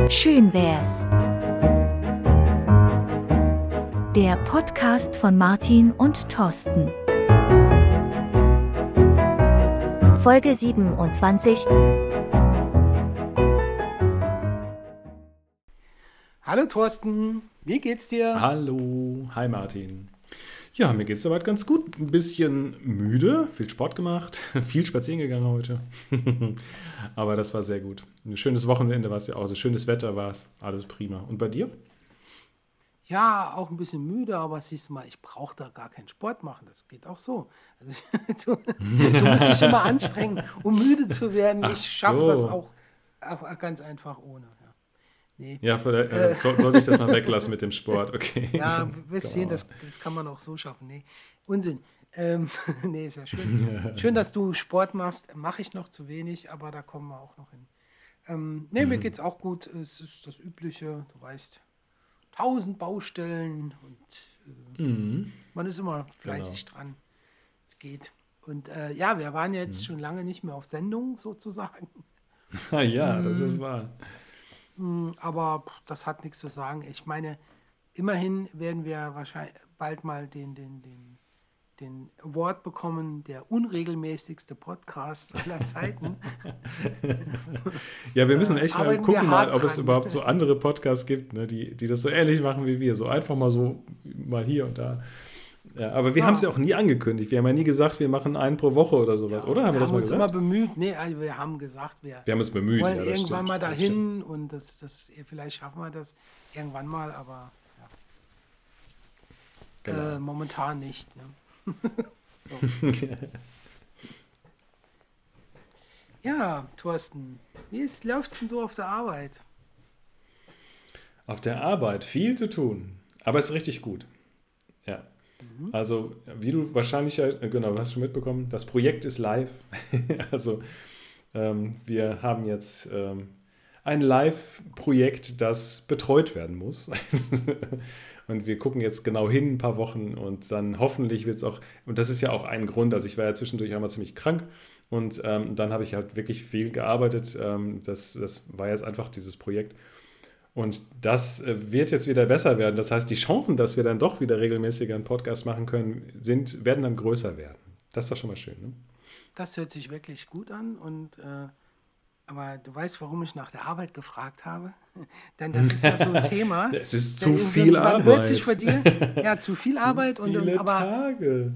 Schön wär's. Der Podcast von Martin und Thorsten. Folge 27. Hallo Thorsten, wie geht's dir? Hallo, hi Martin. Ja, mir geht's soweit ganz gut. Ein bisschen müde, viel Sport gemacht, viel spazieren gegangen heute. Aber das war sehr gut. Ein schönes Wochenende war es ja auch, so schönes Wetter war es, alles prima. Und bei dir? Ja, auch ein bisschen müde, aber siehst du mal, ich brauche da gar keinen Sport machen, das geht auch so. Also, du musst dich immer anstrengen, um müde zu werden. Ach Ich schaffe so. das auch ganz einfach ohne. Ja, nee. Ja, sollte ich das mal weglassen mit dem Sport, okay. Ja, Dann wirst kann sehen, man das kann man auch so schaffen. Nee, Unsinn. Nee, ist ja schön. Schön, dass du Sport machst. Mache ich noch zu wenig, aber da kommen wir auch noch hin. Nee, mir geht's auch gut. Es ist das Übliche, du weißt, 1000 Baustellen und man ist immer fleißig dran. Es geht. Und ja, wir waren jetzt schon lange nicht mehr auf Sendung sozusagen. Ja, das ist wahr. Aber das hat nichts zu sagen. Ich meine, immerhin werden wir wahrscheinlich bald mal den Award bekommen, der unregelmäßigste Podcast aller Zeiten. Ja, wir müssen echt mal arbeiten wir gucken, hart ob es dran. überhaupt so andere Podcasts gibt, ne, die das so ähnlich machen wie wir. So einfach mal so, mal hier und da. Ja, aber wir Ja. haben es ja auch nie angekündigt. Wir haben ja nie gesagt, wir machen einen pro Woche oder sowas, oder? Haben wir das mal uns gesagt? immer bemüht. Nee, also wir haben gesagt, wir Wir haben uns bemüht, wollen ja, das irgendwann stimmt. mal Das stimmt. dahin und vielleicht schaffen wir das irgendwann mal, aber Genau. momentan nicht. Ne? So. Ja, Thorsten, wie läuft es denn so auf der Arbeit? Auf der Arbeit viel zu tun, aber es ist richtig gut. Ja. Also, wie du wahrscheinlich, genau, du hast schon mitbekommen, das Projekt ist live. Also, wir haben jetzt ein Live-Projekt, das betreut werden muss. Und wir gucken jetzt genau hin, ein paar Wochen, und dann hoffentlich wird es auch, und das ist ja auch ein Grund, also ich war ja zwischendurch einmal ziemlich krank und dann habe ich halt wirklich viel gearbeitet. Das war jetzt einfach dieses Projekt. Und das wird jetzt wieder besser werden. Das heißt, die Chancen, dass wir dann doch wieder regelmäßiger einen Podcast machen können, werden dann größer werden. Das ist doch schon mal schön, ne? Das hört sich wirklich gut an aber du weißt, warum ich nach der Arbeit gefragt habe? Denn das ist ja so ein Thema. Es ist Denn zu viel man Arbeit. hört sich von dir, ja, zu viel Arbeit Viele aber Tage.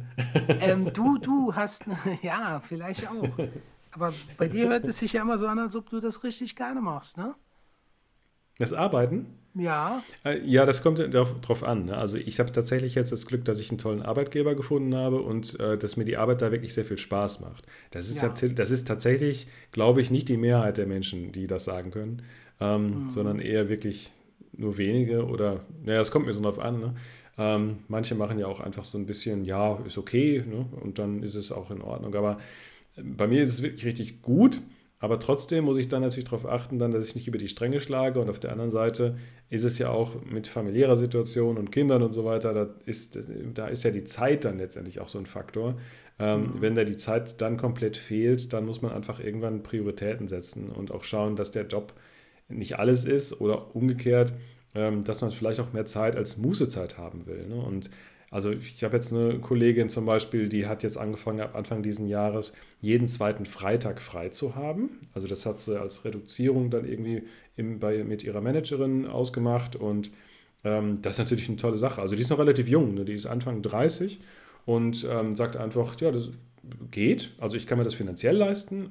du hast, ja, vielleicht auch. Aber bei dir hört es sich ja immer so an, als ob du das richtig gerne machst, ne? Das Arbeiten? Ja, Ja, das kommt drauf an. Ne? Also ich habe tatsächlich jetzt das Glück, dass ich einen tollen Arbeitgeber gefunden habe und dass mir die Arbeit da wirklich sehr viel Spaß macht. Das ist, Ja. das ist tatsächlich, glaube ich, nicht die Mehrheit der Menschen, die das sagen können, sondern eher wirklich nur wenige oder, naja, es kommt mir so drauf an. Ne? Manche machen ja auch einfach so ein bisschen, ja, ist okay, ne? Und dann ist es auch in Ordnung. Aber bei mir ist es wirklich richtig gut. Aber trotzdem muss ich dann natürlich darauf achten, dann, dass ich nicht über die Stränge schlage. Und auf der anderen Seite ist es ja auch mit familiärer Situation und Kindern und so weiter, da ist ja die Zeit dann letztendlich auch so ein Faktor. Wenn da die Zeit dann komplett fehlt, dann muss man einfach irgendwann Prioritäten setzen und auch schauen, dass der Job nicht alles ist oder umgekehrt, dass man vielleicht auch mehr Zeit als Mußezeit haben will. Ne? Und also ich habe jetzt eine Kollegin zum Beispiel, die hat jetzt angefangen, ab Anfang diesen Jahres jeden zweiten Freitag frei zu haben. Also das hat sie als Reduzierung dann irgendwie mit ihrer Managerin ausgemacht und das ist natürlich eine tolle Sache. Also die ist noch relativ jung, ne? Die ist Anfang 30 und sagt einfach, ja, das geht. Also ich kann mir das finanziell leisten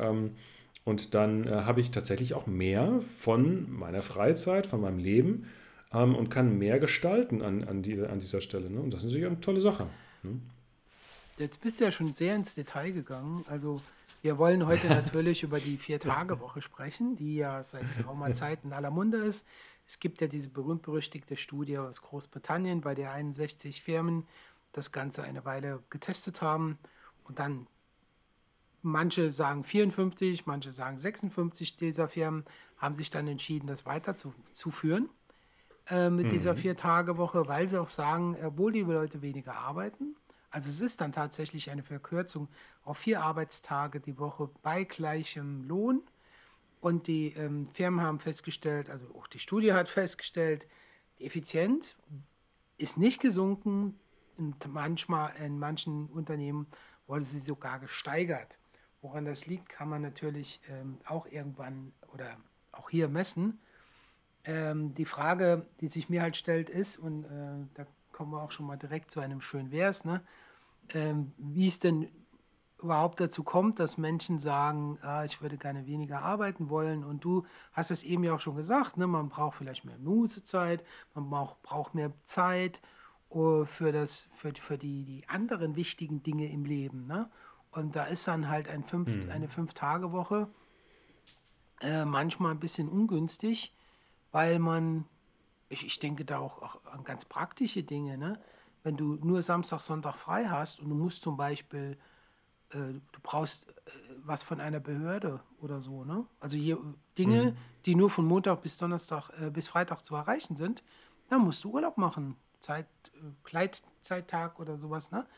und dann habe ich tatsächlich auch mehr von meiner Freizeit, von meinem Leben und kann mehr gestalten an dieser Stelle. Ne? Und das ist natürlich eine tolle Sache. Ne? jetzt bist du ja schon sehr ins Detail gegangen. Also wir wollen heute natürlich über die 4-Tage-Woche sprechen, die ja seit geraumer Zeit in aller Munde ist. Es gibt ja diese berühmt-berüchtigte Studie aus Großbritannien, bei der 61 Firmen das Ganze eine Weile getestet haben und dann manche sagen 54, manche sagen 56 dieser Firmen haben sich dann entschieden, das weiterzuführen mit dieser 4-Tage-Woche, weil sie auch sagen, obwohl die Leute weniger arbeiten, also es ist dann tatsächlich eine Verkürzung auf 4 Arbeitstage die Woche bei gleichem Lohn, Und die Firmen haben festgestellt, also auch die Studie hat festgestellt, die Effizienz ist nicht gesunken. Und manchmal in manchen Unternehmen wurde sie sogar gesteigert. Woran das liegt, kann man natürlich auch irgendwann oder auch hier messen. Die Frage, die sich mir halt stellt, ist, und da kommen wir auch schon mal direkt zu einem schönen Vers, ne? Wie es denn überhaupt dazu kommt, dass Menschen sagen, ich würde gerne weniger arbeiten wollen. Und du hast es eben ja auch schon gesagt, ne? Man braucht vielleicht mehr Mußezeit, man braucht mehr Zeit für die anderen wichtigen Dinge im Leben. Ne? Und da ist dann halt eine 5-Tage-Woche manchmal ein bisschen ungünstig, weil ich denke da auch an ganz praktische Dinge, ne? Wenn du nur Samstag, Sonntag frei hast und du musst zum Beispiel, du brauchst was von einer Behörde oder so, ne? Also hier Dinge, die nur von Montag bis Donnerstag, bis Freitag zu erreichen sind, dann musst du Urlaub machen, Gleitzeittag oder sowas, ne?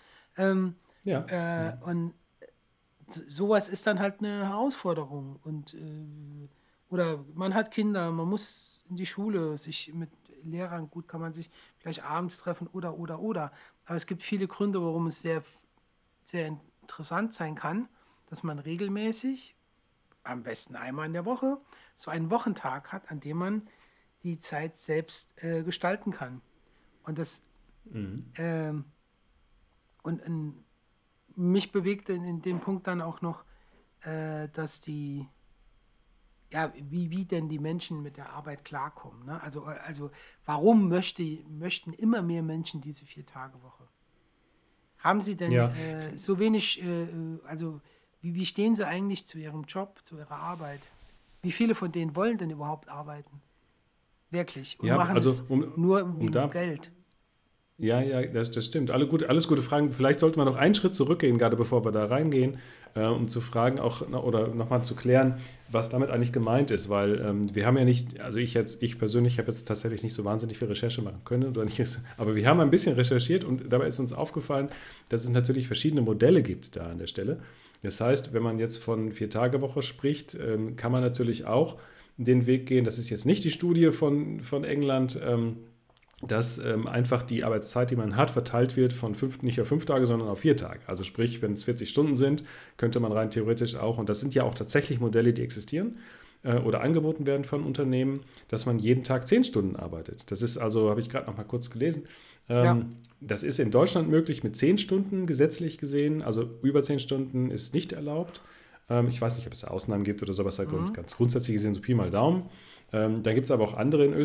Und sowas ist dann halt eine Herausforderung. Oder man hat Kinder, man muss in die Schule, sich mit Lehrern, gut, kann man sich vielleicht abends treffen oder. Aber es gibt viele Gründe, warum es sehr, sehr interessant sein kann, dass man regelmäßig, am besten einmal in der Woche, so einen Wochentag hat, an dem man die Zeit selbst gestalten kann. Und das mich bewegt in dem Punkt dann auch noch, dass wie denn die Menschen mit der Arbeit klarkommen. Ne? Also warum möchten immer mehr Menschen diese 4-Tage-Woche? Haben sie denn so wenig, also wie stehen sie eigentlich zu ihrem Job, zu ihrer Arbeit? Wie viele von denen wollen denn überhaupt arbeiten? Wirklich. Und machen also es nur wegen Geld. Ja, das stimmt. Alles gute Fragen. Vielleicht sollten wir noch einen Schritt zurückgehen, gerade bevor wir da reingehen, um zu fragen auch oder nochmal zu klären, was damit eigentlich gemeint ist, weil wir haben ja nicht, also ich persönlich habe jetzt tatsächlich nicht so wahnsinnig viel Recherche machen können oder nicht, aber wir haben ein bisschen recherchiert und dabei ist uns aufgefallen, dass es natürlich verschiedene Modelle gibt da an der Stelle. Das heißt, wenn man jetzt von 4-Tage-Woche spricht, kann man natürlich auch den Weg gehen, das ist jetzt nicht die Studie von England, dass einfach die Arbeitszeit, die man hat, verteilt wird von nicht auf 5 Tage, sondern auf 4 Tage. Also sprich, wenn es 40 Stunden sind, könnte man rein theoretisch auch, und das sind ja auch tatsächlich Modelle, die existieren oder angeboten werden von Unternehmen, dass man jeden Tag 10 Stunden arbeitet. Das ist also, habe ich gerade noch mal kurz gelesen, das ist in Deutschland möglich mit 10 Stunden gesetzlich gesehen, also über 10 Stunden ist nicht erlaubt. Ich weiß nicht, ob es da Ausnahmen gibt oder sowas, ganz grundsätzlich gesehen, so Pi mal Daumen. Dann gibt es aber auch andere in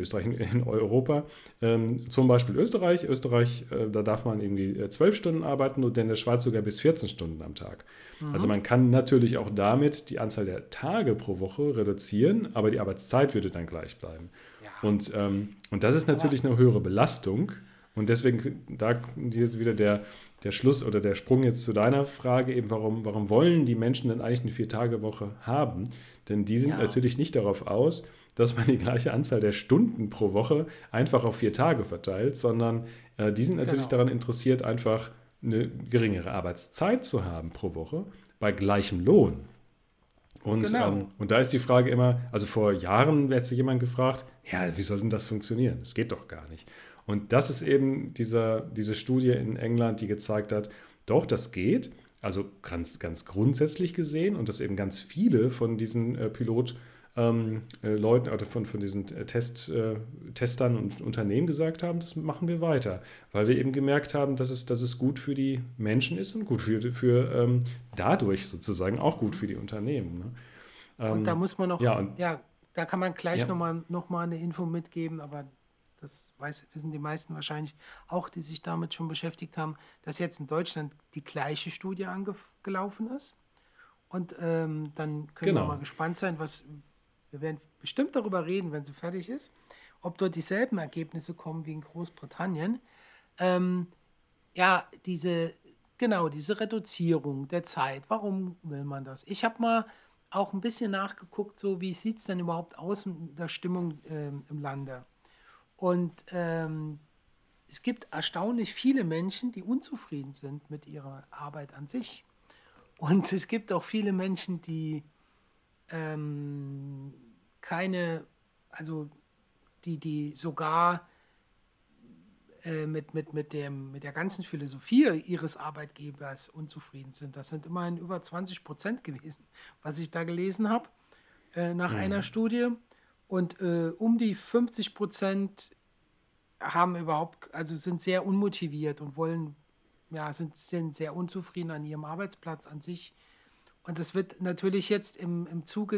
Europa, zum Beispiel Österreich. Da darf man irgendwie 12 Stunden arbeiten und in der Schweiz sogar bis 14 Stunden am Tag. Also man kann natürlich auch damit die Anzahl der Tage pro Woche reduzieren, aber die Arbeitszeit würde dann gleich bleiben. Ja. Und das ist natürlich eine höhere Belastung. Und deswegen, da ist wieder der Schluss oder der Sprung jetzt zu deiner Frage, eben warum wollen die Menschen denn eigentlich eine 4-Tage-Woche haben? Denn die sind natürlich nicht darauf aus, dass man die gleiche Anzahl der Stunden pro Woche einfach auf 4 Tage verteilt, sondern die sind natürlich daran interessiert, einfach eine geringere Arbeitszeit zu haben pro Woche bei gleichem Lohn. Und da ist die Frage immer, also vor Jahren hat sich jemand gefragt, wie soll denn das funktionieren? Das geht doch gar nicht. Und das ist eben diese Studie in England, die gezeigt hat, doch, das geht, also ganz grundsätzlich gesehen und dass eben ganz viele von diesen Pilotleuten oder von diesen Testern und Unternehmen gesagt haben, das machen wir weiter, weil wir eben gemerkt haben, dass es gut für die Menschen ist und gut für dadurch sozusagen auch gut für die Unternehmen. Ne? Und da muss man noch, da kann man gleich noch mal eine Info mitgeben, aber das wissen die meisten wahrscheinlich auch, die sich damit schon beschäftigt haben, dass jetzt in Deutschland die gleiche Studie angelaufen ist. Und dann können wir mal gespannt sein, wir werden bestimmt darüber reden, wenn sie fertig ist, ob dort dieselben Ergebnisse kommen wie in Großbritannien. Diese Reduzierung der Zeit, warum will man das? Ich habe mal auch ein bisschen nachgeguckt, so wie sieht es denn überhaupt aus in der Stimmung im Lande? Und es gibt erstaunlich viele Menschen, die unzufrieden sind mit ihrer Arbeit an sich. Und es gibt auch viele Menschen, die keine, also die sogar mit der ganzen Philosophie ihres Arbeitgebers unzufrieden sind. Das sind immerhin über 20% gewesen, was ich da gelesen habe, nach einer Studie. Und um die 50% sind sehr unmotiviert und sind sehr unzufrieden an ihrem Arbeitsplatz an sich. Und das wird natürlich jetzt im Zuge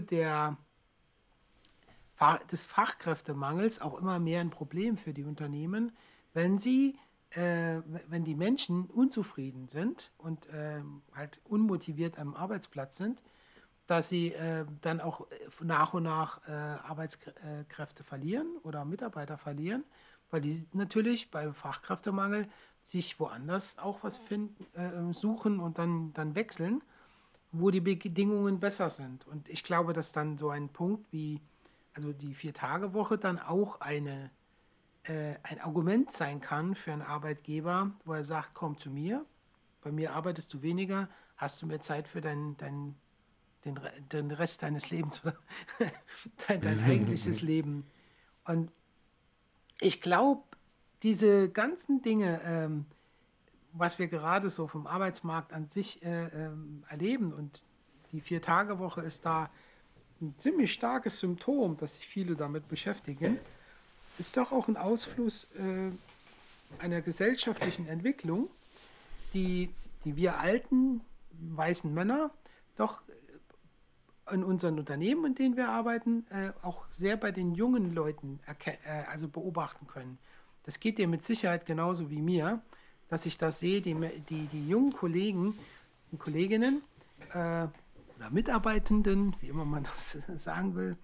des Fachkräftemangels auch immer mehr ein Problem für die Unternehmen, wenn die Menschen unzufrieden sind und halt unmotiviert am Arbeitsplatz sind, dass sie dann auch nach und nach Arbeitskräfte verlieren oder Mitarbeiter verlieren, weil die natürlich beim Fachkräftemangel sich woanders auch was suchen und dann wechseln, wo die Bedingungen besser sind. Und ich glaube, dass dann so ein Punkt wie, also die 4-Tage-Woche dann auch ein Argument sein kann für einen Arbeitgeber, wo er sagt, komm zu mir, bei mir arbeitest du weniger, hast du mehr Zeit für den Rest deines Lebens oder dein eigentliches Leben. Und ich glaube, diese ganzen Dinge, was wir gerade so vom Arbeitsmarkt an sich erleben, und die 4-Tage-Woche ist da ein ziemlich starkes Symptom, dass sich viele damit beschäftigen, ist doch auch ein Ausfluss einer gesellschaftlichen Entwicklung, die wir alten, weißen Männer doch in unseren Unternehmen, in denen wir arbeiten, auch sehr bei den jungen Leuten beobachten können. Das geht dir mit Sicherheit genauso wie mir, dass ich das sehe, die jungen Kollegen und Kolleginnen oder Mitarbeitenden, wie immer man das sagen will,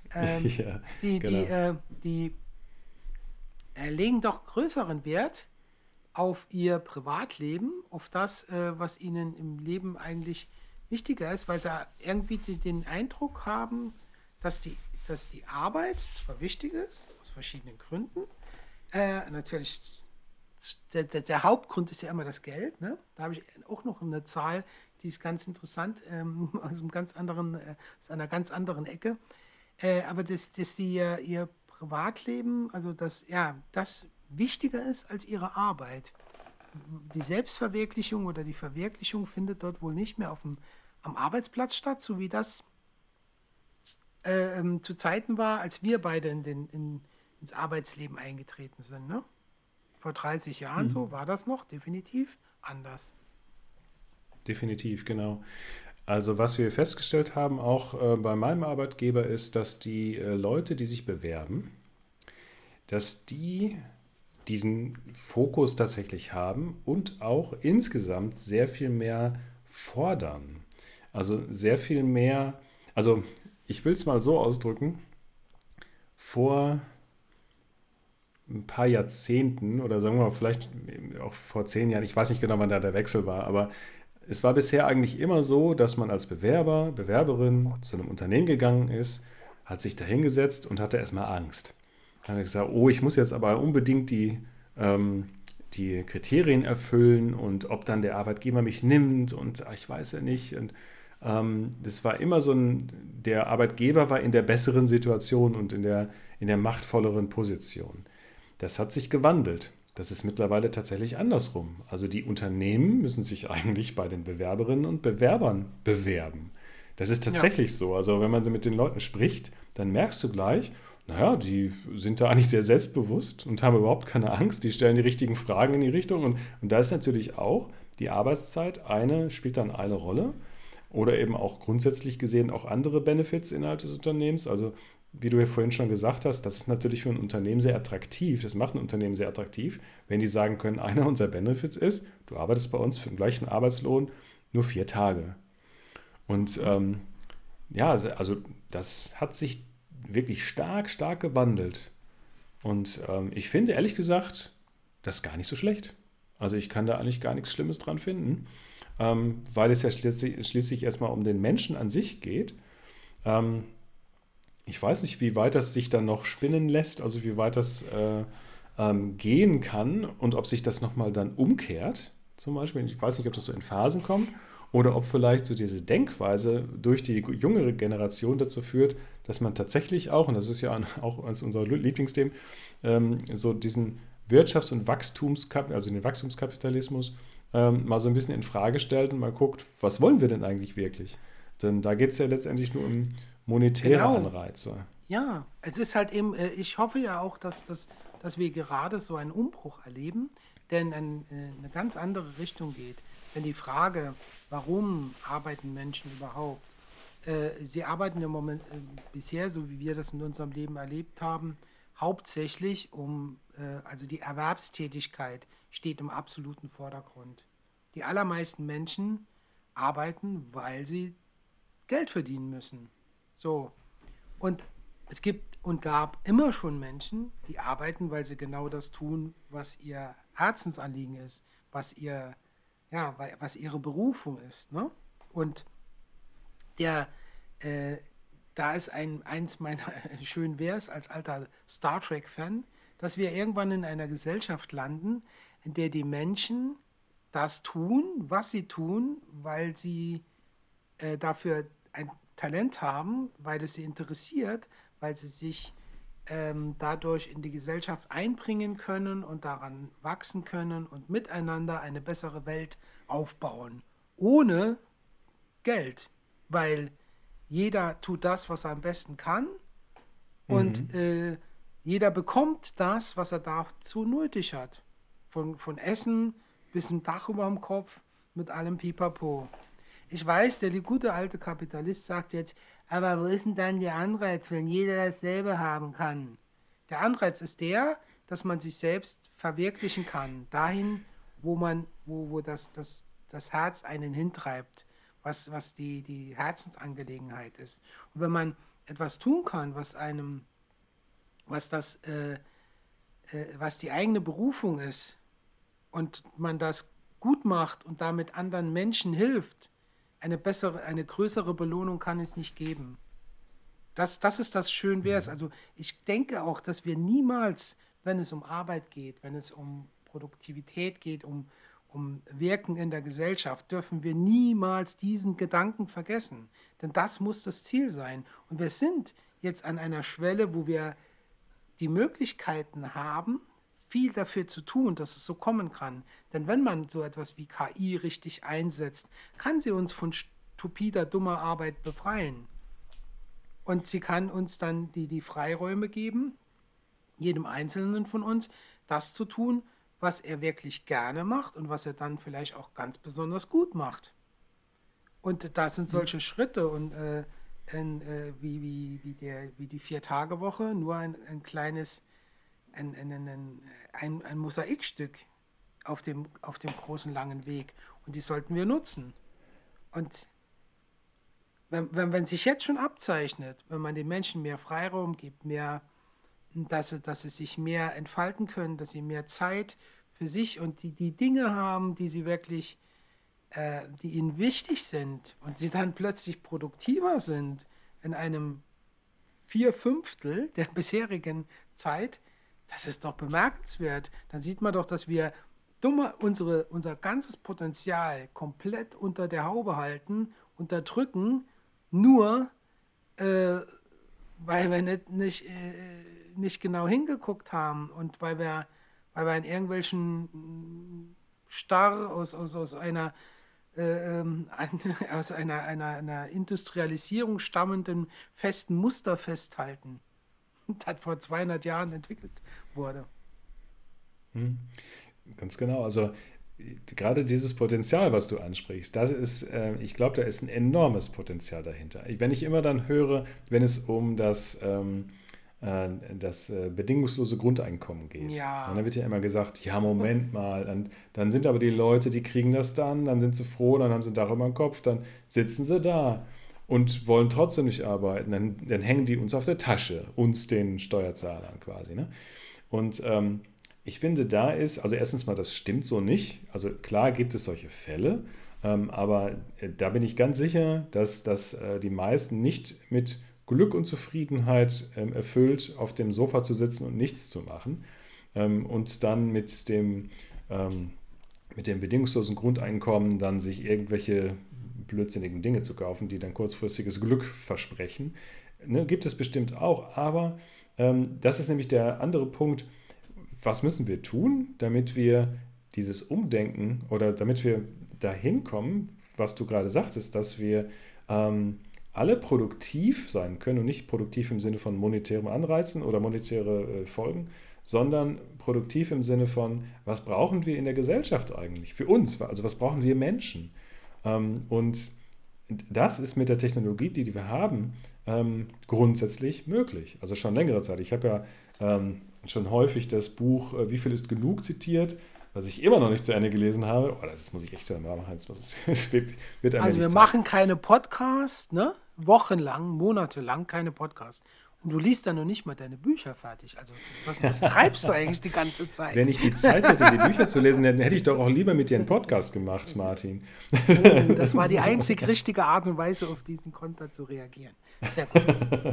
die legen doch größeren Wert auf ihr Privatleben, auf das, was ihnen im Leben eigentlich wichtiger ist, weil sie irgendwie den Eindruck haben, dass die Arbeit zwar wichtig ist, aus verschiedenen Gründen, natürlich der Hauptgrund ist ja immer das Geld, ne? Da habe ich auch noch eine Zahl, die ist ganz interessant, aus einer ganz anderen Ecke, aber dass ihr Privatleben, also das wichtiger ist als ihre Arbeit. Die Selbstverwirklichung oder die Verwirklichung findet dort wohl nicht mehr am Arbeitsplatz statt, so wie das zu Zeiten war, als wir beide ins Arbeitsleben eingetreten sind. Ne? Vor 30 Jahren so war das noch definitiv anders. Definitiv, genau. Also was wir festgestellt haben, auch bei meinem Arbeitgeber, ist, dass die Leute, die sich bewerben, dass die diesen Fokus tatsächlich haben und auch insgesamt sehr viel mehr fordern. Also sehr viel mehr, also ich will es mal so ausdrücken, vor ein paar Jahrzehnten oder sagen wir mal vielleicht auch vor 10 Jahren, ich weiß nicht genau, wann da der Wechsel war, aber es war bisher eigentlich immer so, dass man als Bewerber, Bewerberin zu einem Unternehmen gegangen ist, hat sich da hingesetzt und hatte erstmal Angst. Dann habe ich gesagt, oh, ich muss jetzt aber unbedingt die Kriterien erfüllen und ob dann der Arbeitgeber mich nimmt und ich weiß ja nicht. Und das war immer so der Arbeitgeber war in der besseren Situation und in der machtvolleren Position. Das hat sich gewandelt. Das ist mittlerweile tatsächlich andersrum. Also die Unternehmen müssen sich eigentlich bei den Bewerberinnen und Bewerbern bewerben. Das ist tatsächlich so. Also wenn man mit den Leuten spricht, dann merkst du gleich, naja, die sind da eigentlich sehr selbstbewusst und haben überhaupt keine Angst. Die stellen die richtigen Fragen in die Richtung. Und da ist natürlich auch die Arbeitszeit spielt dann eine Rolle. Oder eben auch grundsätzlich gesehen auch andere Benefits innerhalb des Unternehmens. Also wie du ja vorhin schon gesagt hast, das ist natürlich für ein Unternehmen sehr attraktiv. Das macht ein Unternehmen sehr attraktiv, wenn die sagen können, einer unserer Benefits ist, du arbeitest bei uns für den gleichen Arbeitslohn nur 4 Tage. Und also das hat sich wirklich stark, stark gewandelt. Und ich finde, ehrlich gesagt, das ist gar nicht so schlecht. Also ich kann da eigentlich gar nichts Schlimmes dran finden, weil es ja schließlich erstmal um den Menschen an sich geht. Ich weiß nicht, wie weit das sich dann noch spinnen lässt, also wie weit das gehen kann und ob sich das nochmal dann umkehrt, zum Beispiel. Ich weiß nicht, ob das so in Phasen kommt oder ob vielleicht so diese Denkweise durch die jüngere Generation dazu führt, dass man tatsächlich auch, und das ist ja auch eines unserer Lieblingsthemen, so diesen Wirtschafts- und also den Wachstumskapitalismus mal so ein bisschen in Frage stellt und mal guckt, was wollen wir denn eigentlich wirklich? Denn da geht es ja letztendlich nur um monetäre Genau. Anreize. Ja, es ist halt eben, ich hoffe ja auch, dass wir gerade so einen Umbruch erleben, der in eine ganz andere Richtung geht. Denn die Frage, warum arbeiten Menschen überhaupt? Sie arbeiten im Moment bisher, so wie wir das in unserem Leben erlebt haben, hauptsächlich also die Erwerbstätigkeit steht im absoluten Vordergrund. Die allermeisten Menschen arbeiten, weil sie Geld verdienen müssen. So. Und es gibt und gab immer schon Menschen, die arbeiten, weil sie genau das tun, was ihr Herzensanliegen ist, was ihre Berufung ist. Ne? Und der, da ist eins meiner schönen Vers als alter Star Trek-Fan, dass wir irgendwann in einer Gesellschaft landen, in der die Menschen das tun, was sie tun, weil sie dafür ein Talent haben, weil es sie interessiert, weil sie sich dadurch in die Gesellschaft einbringen können und daran wachsen können und miteinander eine bessere Welt aufbauen. Ohne Geld, weil jeder tut das, was er am besten kann und jeder bekommt das, was er dazu nötig hat. Von Essen bis ein Dach über dem Kopf mit allem Pipapo. Ich weiß, der gute alte Kapitalist sagt jetzt, aber wo ist denn dann der Anreiz, wenn jeder dasselbe haben kann? Der Anreiz ist der, dass man sich selbst verwirklichen kann, dahin, wo das Herz einen hintreibt, was die Herzensangelegenheit ist. Und wenn man etwas tun kann, was die eigene Berufung ist und man das gut macht und damit anderen Menschen hilft, eine größere Belohnung kann es nicht geben. Das ist das schön wär's. Also ich denke auch, dass wir niemals, wenn es um Arbeit geht, wenn es um Produktivität geht, um Wirken in der Gesellschaft, dürfen wir niemals diesen Gedanken vergessen. Denn das muss das Ziel sein. Und wir sind jetzt an einer Schwelle, wo wir die Möglichkeiten haben, viel dafür zu tun, dass es so kommen kann. Denn wenn man so etwas wie KI richtig einsetzt, kann sie uns von stupider, dummer Arbeit befreien. Und sie kann uns dann die Freiräume geben, jedem Einzelnen von uns, das zu tun, was er wirklich gerne macht und was er dann vielleicht auch ganz besonders gut macht. Und das sind solche Schritte und wie die 4-Tage-Woche, nur ein kleines ein Mosaikstück auf dem großen langen Weg. Und die sollten wir nutzen. Und wenn sich jetzt schon abzeichnet, wenn man den Menschen mehr Freiraum gibt, dass sie sich mehr entfalten können, dass sie mehr Zeit für sich und die Dinge haben, die sie wirklich, die ihnen wichtig sind und sie dann plötzlich produktiver sind in einem 4/5 der bisherigen Zeit, das ist doch bemerkenswert. Dann sieht man doch, dass wir unser ganzes Potenzial komplett unter der Haube halten, unterdrücken, nur weil wir nicht genau hingeguckt haben und weil wir in irgendwelchen starr aus einer einer Industrialisierung stammenden festen Muster festhalten, das vor 200 Jahren entwickelt wurde. Ganz genau. Also gerade dieses Potenzial, was du ansprichst, ich glaube, da ist ein enormes Potenzial dahinter. Wenn ich immer dann höre, wenn es um das bedingungslose Grundeinkommen geht. Ja. Und dann wird ja immer gesagt, ja, Moment mal, und dann sind aber die Leute, die kriegen das dann sind sie froh, dann haben sie ein Dach über dem Kopf, dann sitzen sie da und wollen trotzdem nicht arbeiten, dann hängen die uns auf der Tasche, uns den Steuerzahlern quasi. Ne? Und ich finde, also erstens mal, das stimmt so nicht. Also klar gibt es solche Fälle, aber da bin ich ganz sicher, dass die meisten nicht mit Glück und Zufriedenheit erfüllt, auf dem Sofa zu sitzen und nichts zu machen und dann mit dem bedingungslosen Grundeinkommen dann sich irgendwelche blödsinnigen Dinge zu kaufen, die dann kurzfristiges Glück versprechen. Ne, gibt es bestimmt auch, aber das ist nämlich der andere Punkt. Was müssen wir tun, damit wir dieses Umdenken oder damit wir dahin kommen, was du gerade sagtest, dass wir alle produktiv sein können und nicht produktiv im Sinne von monetärem Anreizen oder monetäre Folgen, sondern produktiv im Sinne von, was brauchen wir in der Gesellschaft eigentlich für uns? Also was brauchen wir Menschen? Und das ist mit der Technologie, die wir haben, grundsätzlich möglich. Also schon längere Zeit. Ich habe ja schon häufig das Buch Wie viel ist genug zitiert, was ich immer noch nicht zu Ende gelesen habe. Oh, das muss ich echt mal machen. Es wird Also wir machen keine Podcasts, ne? Wochenlang, monatelang keine Podcasts. Und du liest dann noch nicht mal deine Bücher fertig. Also was treibst du eigentlich die ganze Zeit? Wenn ich die Zeit hätte, die Bücher zu lesen, dann hätte ich doch auch lieber mit dir einen Podcast gemacht, Martin. Oh, das war die einzig richtige Art und Weise, auf diesen Konter zu reagieren. Sehr gut.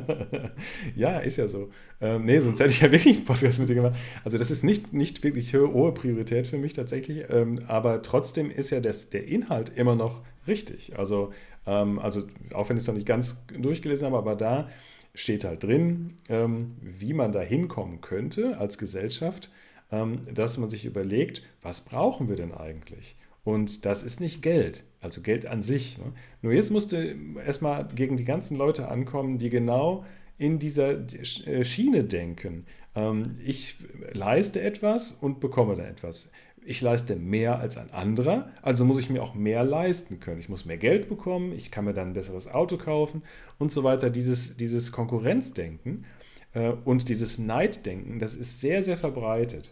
Ja, ist ja so. Nee, sonst hätte ich ja wirklich einen Podcast mit dir gemacht. Also das ist nicht wirklich hohe Priorität für mich tatsächlich, aber trotzdem ist ja der Inhalt immer noch richtig. Also auch wenn ich es noch nicht ganz durchgelesen habe, aber da steht halt drin, wie man da hinkommen könnte als Gesellschaft, dass man sich überlegt, was brauchen wir denn eigentlich? Und das ist nicht Geld, also Geld an sich. Ne? Nur jetzt musst du erstmal gegen die ganzen Leute ankommen, die genau in dieser Schiene denken. Ich leiste etwas und bekomme dann etwas. Ich leiste mehr als ein anderer, also muss ich mir auch mehr leisten können. Ich muss mehr Geld bekommen, ich kann mir dann ein besseres Auto kaufen und so weiter. Dieses Konkurrenzdenken und dieses Neiddenken, das ist sehr, sehr verbreitet.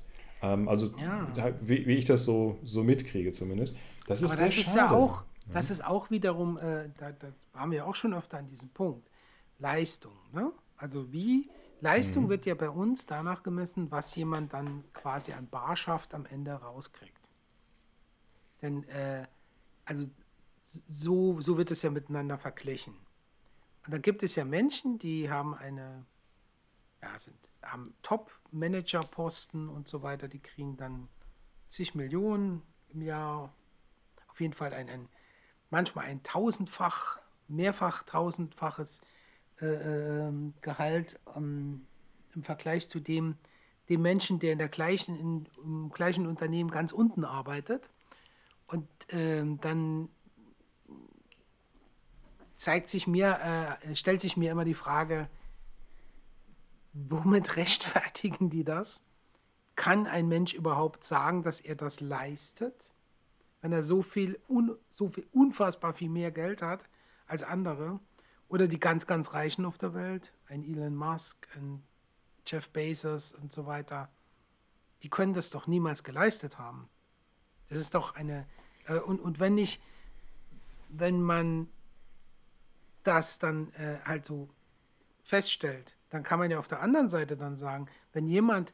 Wie ich das so mitkriege zumindest. Das ist sehr schade. Das ist auch wiederum, da waren wir auch schon öfter an diesem Punkt, Leistung. Ne? Also Leistung wird ja bei uns danach gemessen, was jemand dann quasi an Barschaft am Ende rauskriegt. Denn so wird es ja miteinander verglichen. Und dann gibt es ja Menschen, die haben haben Top-Manager-Posten und so weiter, die kriegen dann zig Millionen im Jahr, auf jeden Fall manchmal ein mehrfach tausendfaches Gehalt im Vergleich zu dem Menschen, der im gleichen Unternehmen ganz unten arbeitet. Und dann stellt sich mir immer die Frage, womit rechtfertigen die das? Kann ein Mensch überhaupt sagen, dass er das leistet, wenn er so viel unfassbar viel mehr Geld hat als andere? Oder die ganz, ganz Reichen auf der Welt, ein Elon Musk, ein Jeff Bezos und so weiter, die können das doch niemals geleistet haben. Das ist doch und wenn man das dann halt so feststellt, dann kann man ja auf der anderen Seite dann sagen, wenn jemand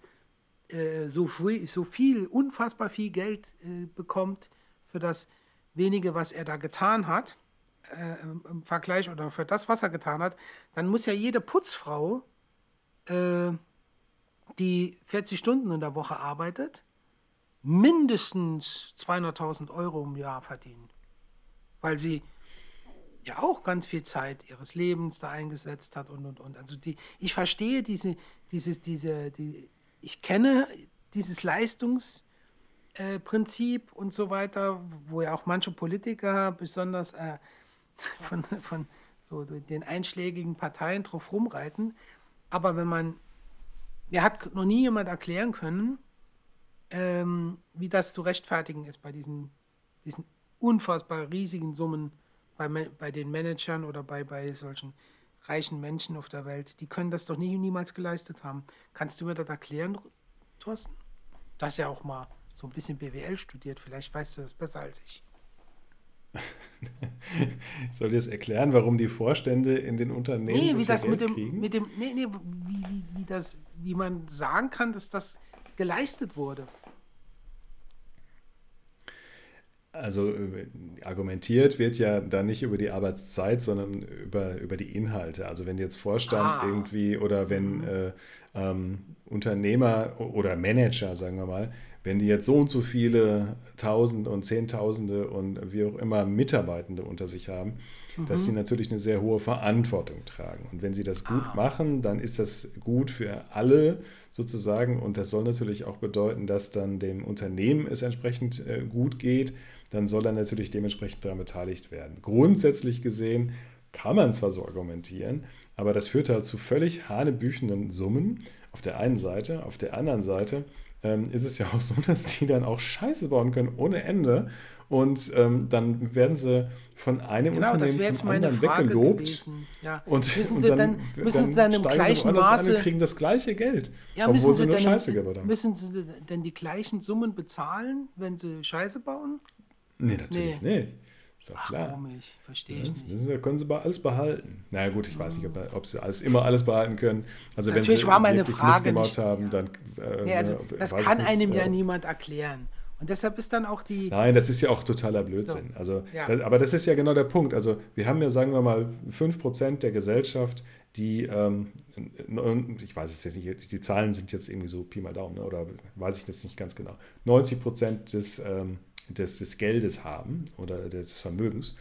unfassbar viel Geld bekommt für das wenige, was er da getan hat, im Vergleich oder für das, was er getan hat, dann muss ja jede Putzfrau, die 40 Stunden in der Woche arbeitet, mindestens 200.000 Euro im Jahr verdienen. Weil sie ja auch ganz viel Zeit ihres Lebens da eingesetzt hat und. Also ich verstehe ich kenne dieses Leistungsprinzip und so weiter, wo ja auch manche Politiker besonders von so den einschlägigen Parteien drauf rumreiten. Aber mir hat noch nie jemand erklären können, wie das zu rechtfertigen ist bei diesen unfassbar riesigen Summen bei den Managern oder bei solchen reichen Menschen auf der Welt. Die können das doch niemals geleistet haben. Kannst du mir das erklären, Thorsten? Du hast ja auch mal so ein bisschen BWL studiert. Vielleicht weißt du das besser als ich. Soll ich jetzt erklären, warum die Vorstände in den Unternehmen so viel Geld kriegen? Wie man sagen kann, dass das geleistet wurde. Also argumentiert wird ja dann nicht über die Arbeitszeit, sondern über die Inhalte. Also wenn jetzt Vorstand irgendwie oder wenn Unternehmer oder Manager, sagen wir mal, wenn die jetzt so und so viele Tausende und Zehntausende und wie auch immer Mitarbeitende unter sich haben, dass sie natürlich eine sehr hohe Verantwortung tragen. Und wenn sie das gut machen, dann ist das gut für alle sozusagen. Und das soll natürlich auch bedeuten, dass dann dem Unternehmen es entsprechend gut geht. Dann soll er natürlich dementsprechend daran beteiligt werden. Grundsätzlich gesehen kann man zwar so argumentieren, aber das führt halt zu völlig hanebüchenden Summen auf der einen Seite. Auf der anderen Seite ist es ja auch so, dass die dann auch Scheiße bauen können ohne Ende. Und dann werden sie von einem Unternehmen zum anderen weggelobt. Ja. Und müssen dann sie dann im steigen sie gleichen woanders ein Maße, und kriegen das gleiche Geld, ja, obwohl sie nur Scheiße gebaut haben. müssen sie denn die gleichen Summen bezahlen, wenn sie Scheiße bauen? Nee, natürlich nicht. Ist doch klar. Komisch, verstehe ich Das nicht. können sie alles behalten. Na gut, ich weiß nicht, ob sie immer alles behalten können. Also Natürlich wenn sie war meine wirklich Frage Mist gebaut nicht, haben, ja. dann Nee, also das weiß ich kann nicht, einem ja niemand erklären. Und deshalb ist dann auch die... Nein, das ist ja auch totaler Blödsinn. So, Also, ja. aber das ist ja genau der Punkt. Also wir haben ja, sagen wir mal, 5% der Gesellschaft, die, ich weiß es jetzt nicht, die Zahlen sind jetzt irgendwie so Pi mal Daumen, ne, oder weiß ich das nicht ganz genau, 90% des Geldes haben oder des Vermögens,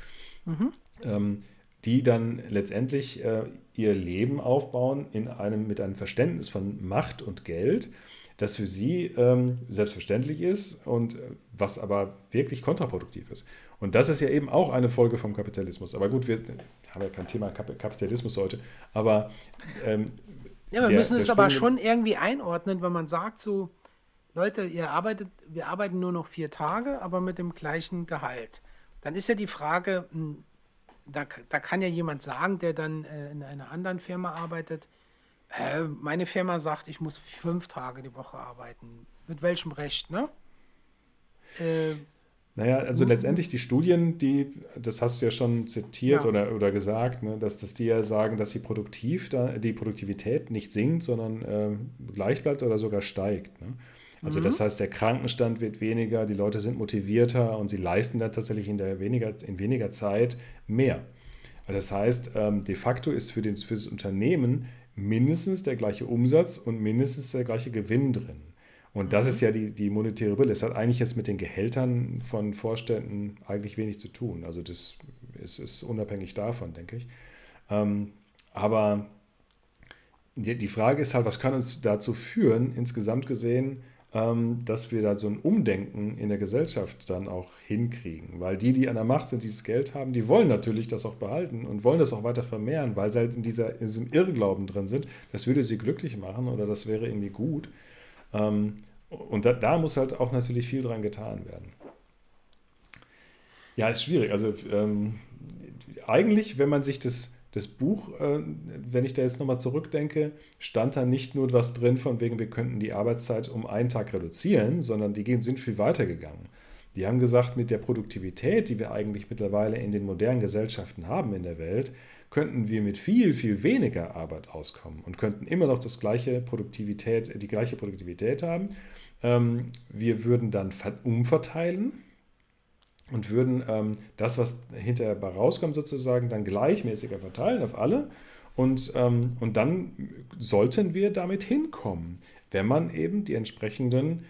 die dann letztendlich ihr Leben aufbauen mit einem Verständnis von Macht und Geld, das für sie selbstverständlich ist und was aber wirklich kontraproduktiv ist. Und das ist ja eben auch eine Folge vom Kapitalismus. Aber gut, wir haben ja kein Thema Kapitalismus heute, aber ja, wir müssen es aber schon irgendwie einordnen, wenn man sagt so, Leute, wir arbeiten nur noch 4 Tage, aber mit dem gleichen Gehalt. Dann ist ja die Frage, da kann ja jemand sagen, der dann in einer anderen Firma arbeitet, meine Firma sagt, ich muss 5 Tage die Woche arbeiten. Mit welchem Recht, ne? Naja, also letztendlich die Studien, das hast du ja schon zitiert oder gesagt, ne, dass die ja sagen, dass die Produktivität nicht sinkt, sondern gleich bleibt oder sogar steigt. Ne? Also das heißt, der Krankenstand wird weniger, die Leute sind motivierter und sie leisten dann tatsächlich in weniger Zeit mehr. Das heißt, de facto ist für das Unternehmen mindestens der gleiche Umsatz und mindestens der gleiche Gewinn drin. Und das ist ja die monetäre Brille. Es hat eigentlich jetzt mit den Gehältern von Vorständen eigentlich wenig zu tun. Also das ist unabhängig davon, denke ich. Aber die Frage ist halt, was kann uns dazu führen, insgesamt gesehen, dass wir da so ein Umdenken in der Gesellschaft dann auch hinkriegen. Weil die an der Macht sind, die das Geld haben, die wollen natürlich das auch behalten und wollen das auch weiter vermehren, weil sie halt in diesem Irrglauben drin sind, das würde sie glücklich machen oder das wäre irgendwie gut. Und da muss halt auch natürlich viel dran getan werden. Ja, ist schwierig. Also eigentlich, wenn man sich das Buch, wenn ich da jetzt nochmal zurückdenke, stand da nicht nur was drin von wegen, wir könnten die Arbeitszeit um einen Tag reduzieren, sondern sind viel weiter gegangen. Die haben gesagt, mit der Produktivität, die wir eigentlich mittlerweile in den modernen Gesellschaften haben in der Welt, könnten wir mit viel, viel weniger Arbeit auskommen und könnten immer noch die gleiche Produktivität haben. Wir würden dann umverteilen und würden das, was hinterher bei rauskommt, sozusagen dann gleichmäßiger verteilen auf alle. Und dann sollten wir damit hinkommen, wenn man eben die entsprechenden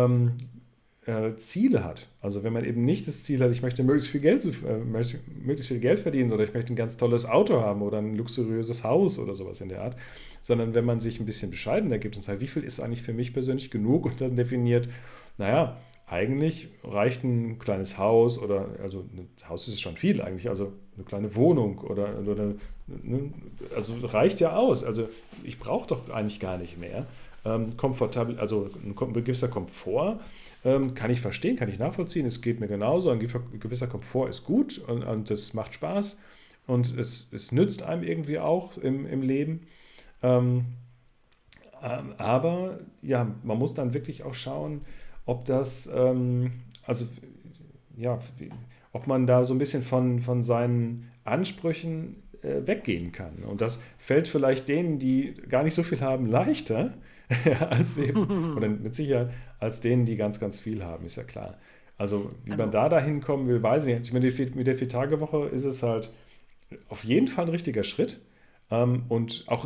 Ziele hat. Also wenn man eben nicht das Ziel hat, ich möchte möglichst viel Geld verdienen oder ich möchte ein ganz tolles Auto haben oder ein luxuriöses Haus oder sowas in der Art, sondern wenn man sich ein bisschen bescheidener gibt und sagt, wie viel ist eigentlich für mich persönlich genug und dann definiert, naja, eigentlich reicht ein kleines Haus also ein Haus ist schon viel eigentlich, also eine kleine Wohnung also reicht ja aus. Also ich brauche doch eigentlich gar nicht mehr. Komfortabel, also ein gewisser Komfort kann ich verstehen, kann ich nachvollziehen, es geht mir genauso, ein gewisser Komfort ist gut und das macht Spaß und es nützt einem irgendwie auch im Leben. Aber ja, man muss dann wirklich auch schauen, ob das, ob man da so ein bisschen von seinen Ansprüchen weggehen kann. Und das fällt vielleicht denen, die gar nicht so viel haben, leichter, als eben, oder mit Sicherheit, als denen, die ganz, ganz viel haben, ist ja klar. Also, wie man dahin kommen will, weiß ich nicht. Mit der 4-Tage-Woche ist es halt auf jeden Fall ein richtiger Schritt. Und auch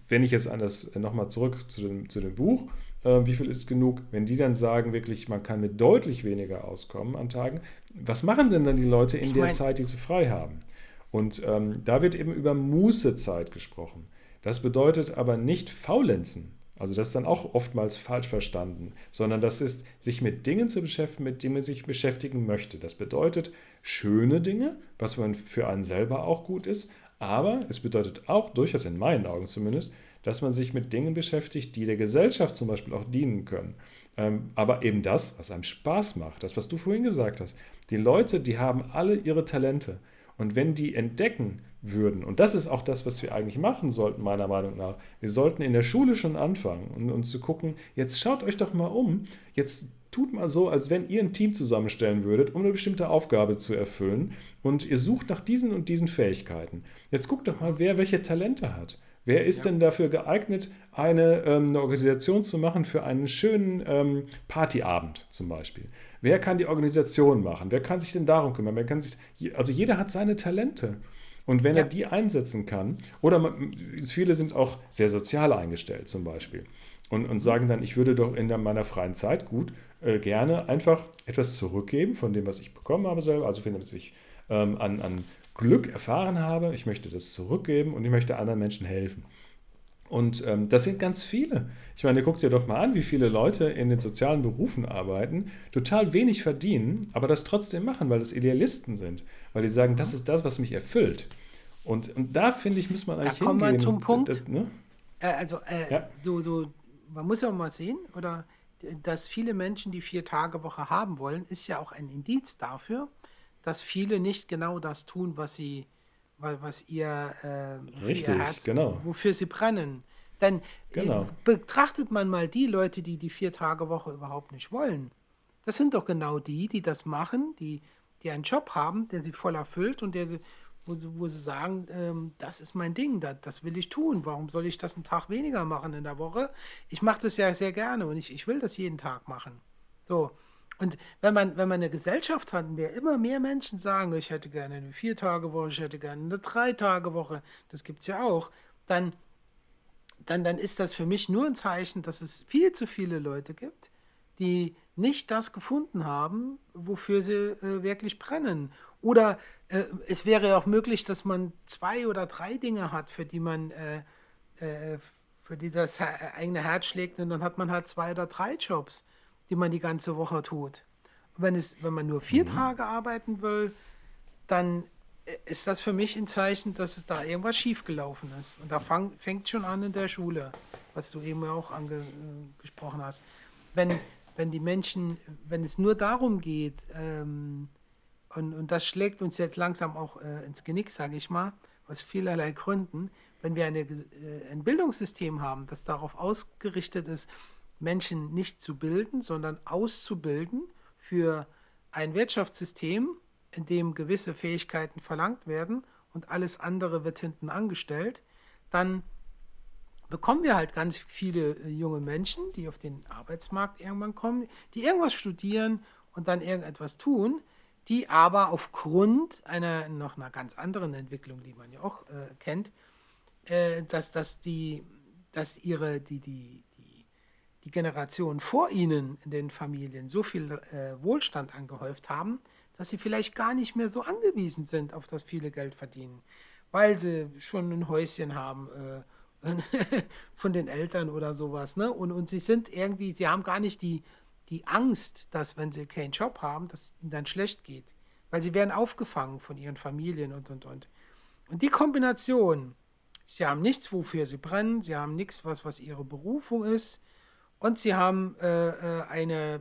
wenn ich jetzt nochmal zurück zu dem Buch, wie viel ist genug, wenn die dann sagen, wirklich, man kann mit deutlich weniger auskommen an Tagen, was machen denn dann die Leute in der Zeit, die sie frei haben? Und da wird eben über Mußezeit gesprochen. Das bedeutet aber nicht Faulenzen. Also das ist dann auch oftmals falsch verstanden, sondern das ist, sich mit Dingen zu beschäftigen, mit denen man sich beschäftigen möchte. Das bedeutet schöne Dinge, was man für einen selber auch gut ist, aber es bedeutet auch, durchaus in meinen Augen zumindest, dass man sich mit Dingen beschäftigt, die der Gesellschaft zum Beispiel auch dienen können. Aber eben das, was einem Spaß macht, das, was du vorhin gesagt hast. Die Leute, die haben alle ihre Talente. Und wenn die entdecken würden, und das ist auch das, was wir eigentlich machen sollten, meiner Meinung nach, wir sollten in der Schule schon anfangen und zu gucken, jetzt schaut euch doch mal um, jetzt tut mal so, als wenn ihr ein Team zusammenstellen würdet, um eine bestimmte Aufgabe zu erfüllen und ihr sucht nach diesen und diesen Fähigkeiten. Jetzt guckt doch mal, wer welche Talente hat. Wer ist denn dafür geeignet, eine Organisation zu machen für einen schönen Partyabend zum Beispiel? Wer kann die Organisation machen? Wer kann sich denn darum kümmern? Also jeder hat seine Talente. Und wenn er die einsetzen kann, oder viele sind auch sehr sozial eingestellt zum Beispiel und sagen dann, ich würde doch in meiner freien Zeit gerne einfach etwas zurückgeben von dem, was ich bekommen habe selber, also von dem, was ich an Glück erfahren habe. Ich möchte das zurückgeben und ich möchte anderen Menschen helfen. Und das sind ganz viele. Ich meine, guckt dir doch mal an, wie viele Leute in den sozialen Berufen arbeiten, total wenig verdienen, aber das trotzdem machen, weil das Idealisten sind. Weil die sagen, das ist das, was mich erfüllt. Und da, finde ich, muss man eigentlich hingehen. Da kommen wir zum Punkt. Ne? Man muss ja auch mal sehen, oder dass viele Menschen die 4-Tage-Woche haben wollen, ist ja auch ein Indiz dafür, dass viele nicht genau das tun, was ihr Richtig, Herz, genau. wofür sie brennen. Denn Genau. betrachtet man mal die Leute, die 4-Tage-Woche überhaupt nicht wollen. Das sind doch genau die das machen, die einen Job haben, der sie voll erfüllt und wo sie sagen, das ist mein Ding, das will ich tun. Warum soll ich das einen Tag weniger machen in der Woche? Ich mache das ja sehr gerne und ich will das jeden Tag machen. So. Und wenn man eine Gesellschaft hat, in der immer mehr Menschen sagen, ich hätte gerne eine 4-Tage-Woche, ich hätte gerne eine 3-Tage-Woche, das gibt es ja auch, dann ist das für mich nur ein Zeichen, dass es viel zu viele Leute gibt, die nicht das gefunden haben, wofür sie wirklich brennen. Oder es wäre ja auch möglich, dass man 2 oder 3 Dinge hat, für die das eigene Herz schlägt, und dann hat man halt 2 oder 3 Jobs, die man die ganze Woche tut. Und wenn man nur 4 Tage arbeiten will, dann ist das für mich ein Zeichen, dass es da irgendwas schiefgelaufen ist. Und da fängt schon an in der Schule, was du eben auch angesprochen hast. Wenn die Menschen, wenn es nur darum geht, und das schlägt uns jetzt langsam auch ins Genick, sage ich mal, aus vielerlei Gründen, wenn wir ein Bildungssystem haben, das darauf ausgerichtet ist, Menschen nicht zu bilden, sondern auszubilden für ein Wirtschaftssystem, in dem gewisse Fähigkeiten verlangt werden und alles andere wird hinten angestellt, dann bekommen wir halt ganz viele junge Menschen, die auf den Arbeitsmarkt irgendwann kommen, die irgendwas studieren und dann irgendetwas tun, die aber aufgrund noch einer ganz anderen Entwicklung, die man ja auch kennt, dass die Generationen vor ihnen in den Familien so viel Wohlstand angehäuft haben, dass sie vielleicht gar nicht mehr so angewiesen sind auf das viele Geld verdienen, weil sie schon ein Häuschen haben von den Eltern oder sowas, ne? Und sie haben gar nicht die Angst, dass, wenn sie keinen Job haben, dass es ihnen dann schlecht geht, weil sie werden aufgefangen von ihren Familien und. Und die Kombination, sie haben nichts, wofür sie brennen, sie haben nichts, was ihre Berufung ist, und sie haben ein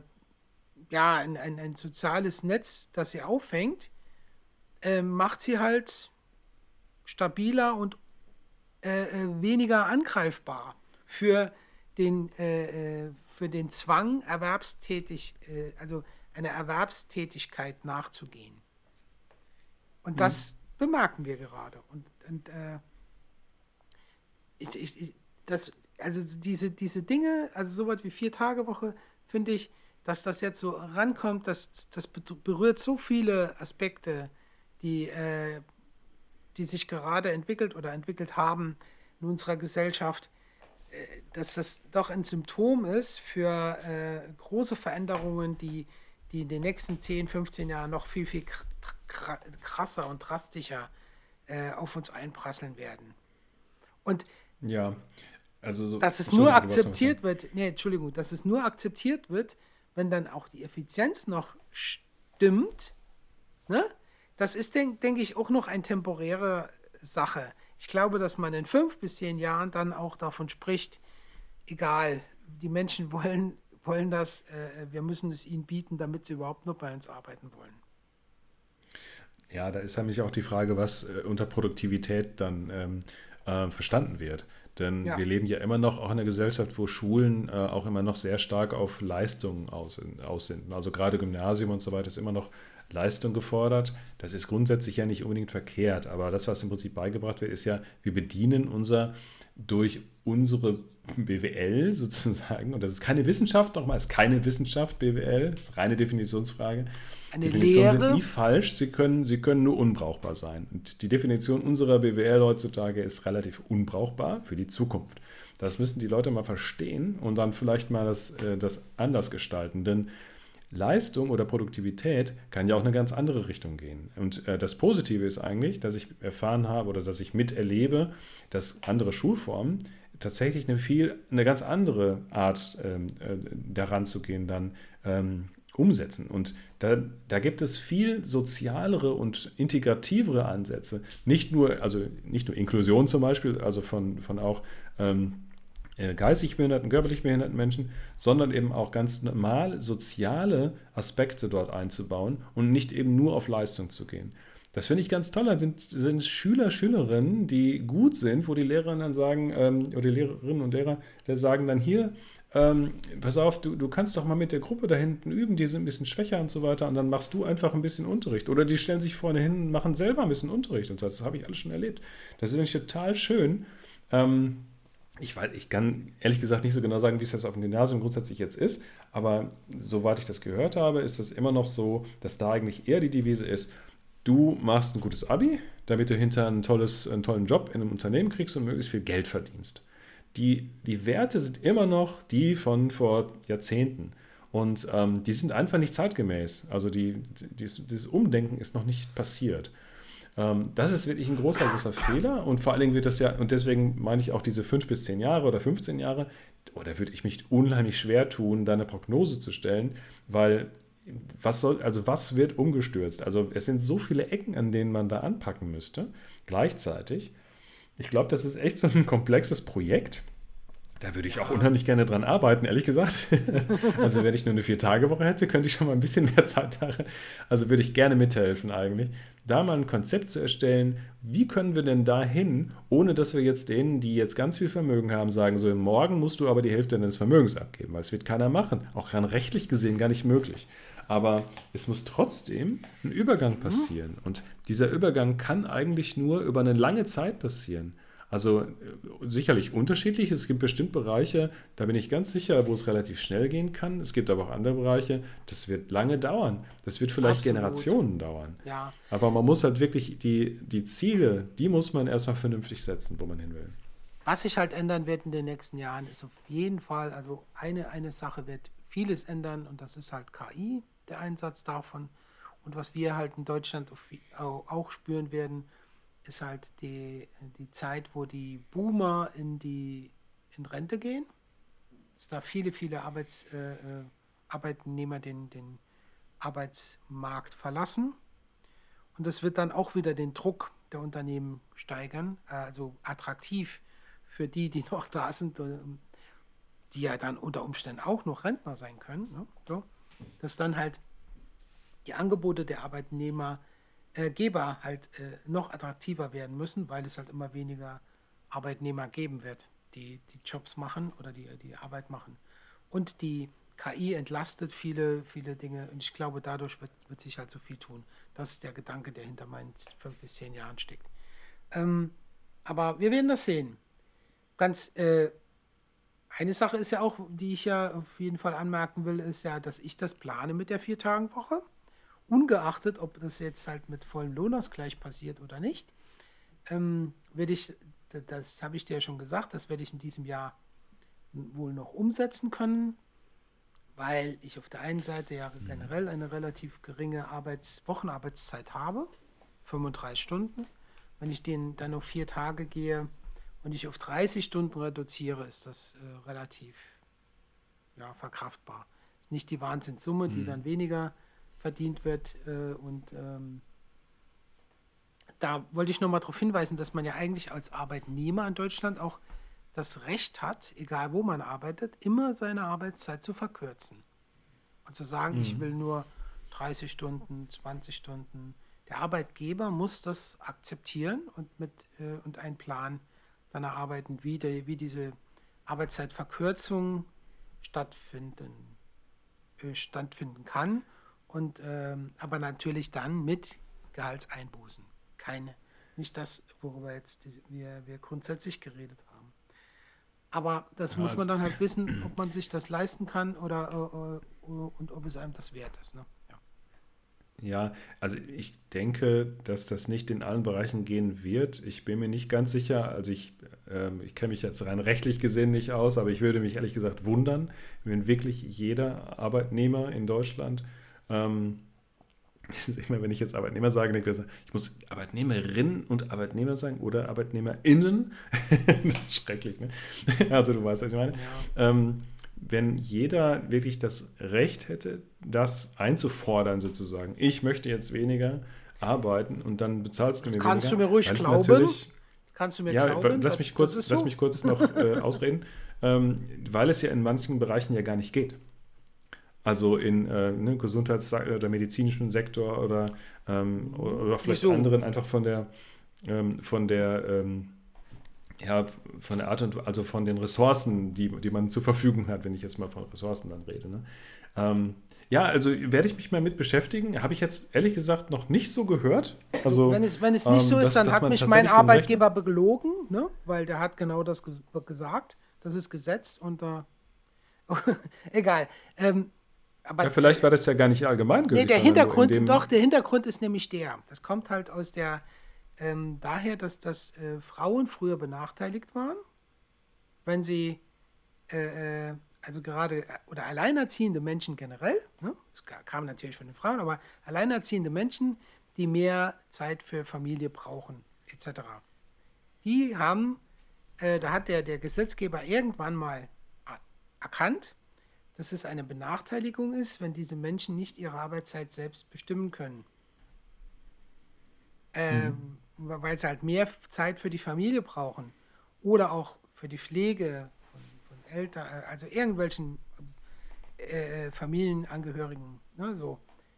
soziales Netz, das sie auffängt, macht sie halt stabiler und weniger angreifbar für den Zwang, also einer Erwerbstätigkeit nachzugehen. Und das bemerken wir gerade. Diese Dinge, also sowas wie 4-Tage-Woche, finde ich, dass das jetzt so rankommt, das berührt so viele Aspekte, die sich gerade entwickelt oder entwickelt haben in unserer Gesellschaft, dass das doch ein Symptom ist für große Veränderungen, die in den nächsten 10, 15 Jahren noch viel, viel krasser und drastischer auf uns einprasseln werden. Und Ja, also so, dass es nur Entschuldigung, du wolltest noch was sagen. akzeptiert wird, nee, Entschuldigung, dass es nur akzeptiert wird, wenn dann auch die Effizienz noch stimmt, ne? Das ist, denke ich, auch noch eine temporäre Sache. Ich glaube, dass man in 5 bis 10 Jahren dann auch davon spricht, egal, die Menschen wollen das, wir müssen es ihnen bieten, damit sie überhaupt noch bei uns arbeiten wollen. Ja, da ist nämlich auch die Frage, was unter Produktivität dann verstanden wird. Denn Ja, wir leben ja immer noch auch in einer Gesellschaft, wo Schulen auch immer noch sehr stark auf Leistungen aus sind. Also gerade Gymnasium und so weiter ist immer noch Leistung gefordert. Das ist grundsätzlich ja nicht unbedingt verkehrt, aber das, was im Prinzip beigebracht wird, ist ja, wir bedienen durch unsere BWL sozusagen, und das ist keine Wissenschaft, nochmal, ist keine Wissenschaft, BWL, das ist reine Definitionsfrage. eine Definitionen sind Lehre, nie falsch, sie können nur unbrauchbar sein. Und die Definition unserer BWL heutzutage ist relativ unbrauchbar für die Zukunft. Das müssen die Leute mal verstehen und dann vielleicht mal das anders gestalten. Denn Leistung oder Produktivität kann ja auch eine ganz andere Richtung gehen. Und das Positive ist eigentlich, dass ich erfahren habe oder dass ich miterlebe, dass andere Schulformen tatsächlich eine ganz andere Art daran zu gehen dann umsetzen. Und da gibt es viel sozialere und integrativere Ansätze. Nicht nur Inklusion zum Beispiel, also von auch geistig behinderten, körperlich behinderten Menschen, sondern eben auch ganz normal soziale Aspekte dort einzubauen und nicht eben nur auf Leistung zu gehen. Das finde ich ganz toll. Da sind Schüler, Schülerinnen, die gut sind, wo die Lehrerinnen dann sagen, oder die Lehrerinnen und Lehrer, der sagen dann hier, pass auf, du kannst doch mal mit der Gruppe da hinten üben, die sind ein bisschen schwächer und so weiter und dann machst du einfach ein bisschen Unterricht. Oder die stellen sich vorne hin und machen selber ein bisschen Unterricht und so. Das habe ich alles schon erlebt. Das ist nämlich total schön. Ich kann ehrlich gesagt nicht so genau sagen, wie es jetzt auf dem Gymnasium grundsätzlich jetzt ist, aber soweit ich das gehört habe, ist das immer noch so, dass da eigentlich eher die Devise ist, du machst ein gutes Abi, damit du hinterher einen tollen Job in einem Unternehmen kriegst und möglichst viel Geld verdienst. Die Werte sind immer noch die von vor Jahrzehnten und die sind einfach nicht zeitgemäß. Also dieses Umdenken ist noch nicht passiert. Das ist wirklich ein großer, großer Fehler und vor allen Dingen wird das ja, und deswegen meine ich auch diese 5 bis 10 Jahre oder 15 Jahre, oder würde ich mich unheimlich schwer tun, da eine Prognose zu stellen, weil was wird umgestürzt? Also es sind so viele Ecken, an denen man da anpacken müsste, gleichzeitig. Ich glaube, das ist echt so ein komplexes Projekt. Da würde ich auch unheimlich gerne dran arbeiten, ehrlich gesagt. Also wenn ich nur eine 4-Tage-Woche hätte, könnte ich schon mal ein bisschen mehr Zeit haben. Also würde ich gerne mithelfen eigentlich, da mal ein Konzept zu erstellen, wie können wir denn dahin, ohne dass wir jetzt denen, die jetzt ganz viel Vermögen haben, sagen, so morgen musst du aber die Hälfte deines Vermögens abgeben, weil es wird keiner machen. Auch rein rechtlich gesehen gar nicht möglich. Aber es muss trotzdem ein Übergang passieren. Und dieser Übergang kann eigentlich nur über eine lange Zeit passieren. Also sicherlich unterschiedlich. Es gibt bestimmt Bereiche, da bin ich ganz sicher, wo es relativ schnell gehen kann. Es gibt aber auch andere Bereiche, das wird lange dauern. Das wird vielleicht absolut. Generationen dauern. Ja. Aber man muss halt wirklich die Ziele, die muss man erstmal vernünftig setzen, wo man hin will. Was sich halt ändern wird in den nächsten Jahren, ist auf jeden Fall, also eine Sache wird vieles ändern und das ist halt KI, der Einsatz davon. Und was wir halt in Deutschland auch spüren werden, ist halt die Zeit, wo die Boomer in Rente gehen. Dass da viele Arbeitnehmer den Arbeitsmarkt verlassen. Und das wird dann auch wieder den Druck der Unternehmen steigern, also attraktiv für die noch da sind, die ja dann unter Umständen auch noch Rentner sein können. Ne? So, dass dann halt die Angebote der Arbeitnehmergeber halt noch attraktiver werden müssen, weil es halt immer weniger Arbeitnehmer geben wird, die Jobs machen oder die Arbeit machen. Und die KI entlastet viele Dinge und ich glaube, dadurch wird sich halt so viel tun. Das ist der Gedanke, der hinter meinen 5 bis 10 Jahren steckt. Aber wir werden das sehen. Eine Sache ist ja auch, die ich ja auf jeden Fall anmerken will, ist ja, dass ich das plane mit der 4-Tagen-Woche. Ungeachtet, ob das jetzt halt mit vollem Lohnausgleich passiert oder nicht, das habe ich dir ja schon gesagt, das werde ich in diesem Jahr wohl noch umsetzen können, weil ich auf der einen Seite ja generell eine relativ geringe Wochenarbeitszeit habe, 35 Stunden. Wenn ich den dann auf 4 Tage gehe und ich auf 30 Stunden reduziere, ist das relativ verkraftbar. Ist nicht die Wahnsinnssumme, die dann weniger verdient wird. Da wollte ich nochmal darauf hinweisen, dass man ja eigentlich als Arbeitnehmer in Deutschland auch das Recht hat, egal wo man arbeitet, immer seine Arbeitszeit zu verkürzen. Und zu sagen, ich will nur 30 Stunden, 20 Stunden. Der Arbeitgeber muss das akzeptieren und einen Plan dann erarbeiten, wie diese Arbeitszeitverkürzung stattfinden kann. Aber natürlich dann mit Gehaltseinbußen. Nicht das, worüber jetzt wir grundsätzlich geredet haben. Aber das muss man dann halt wissen, ob man sich das leisten kann und ob es einem das wert ist. Ne? Ja, also ich denke, dass das nicht in allen Bereichen gehen wird. Ich bin mir nicht ganz sicher. Also ich kenne mich jetzt rein rechtlich gesehen nicht aus, aber ich würde mich ehrlich gesagt wundern, wenn wirklich jeder Arbeitnehmer in Deutschland, immer wenn ich jetzt Arbeitnehmer sage, denke ich, ich muss Arbeitnehmerinnen und Arbeitnehmer sagen oder ArbeitnehmerInnen. Das ist schrecklich, ne? Also du weißt, was ich meine. Ja. Wenn jeder wirklich das Recht hätte, das einzufordern sozusagen, ich möchte jetzt weniger arbeiten und dann bezahlst du mir Kannst weniger. Du mir ruhig glauben? Kannst du mir glauben? Lass mich kurz noch ausreden, weil es ja in manchen Bereichen ja gar nicht geht. Also in Gesundheits- oder medizinischen Sektor oder vielleicht anderen einfach von der Art und also von den Ressourcen, die man zur Verfügung hat, wenn ich jetzt mal von Ressourcen dann rede. Ne? Also werde ich mich mal mit beschäftigen. Habe ich jetzt ehrlich gesagt noch nicht so gehört. Also, wenn es nicht so ist, dann hat mich mein Arbeitgeber belogen, ne? Weil der hat genau das gesagt. Das ist Gesetz und da egal. Aber vielleicht war das ja gar nicht allgemeingültig. Nee, der Hintergrund ist nämlich das kommt halt aus daher, dass Frauen früher benachteiligt waren, wenn sie, also gerade, oder alleinerziehende Menschen generell, ne? Das kam natürlich von den Frauen, aber alleinerziehende Menschen, die mehr Zeit für Familie brauchen, etc. Die haben, da hat der Gesetzgeber irgendwann mal erkannt, dass es eine Benachteiligung ist, wenn diese Menschen nicht ihre Arbeitszeit selbst bestimmen können. Weil sie halt mehr Zeit für die Familie brauchen oder auch für die Pflege von Eltern, also irgendwelchen Familienangehörigen. Ne, so.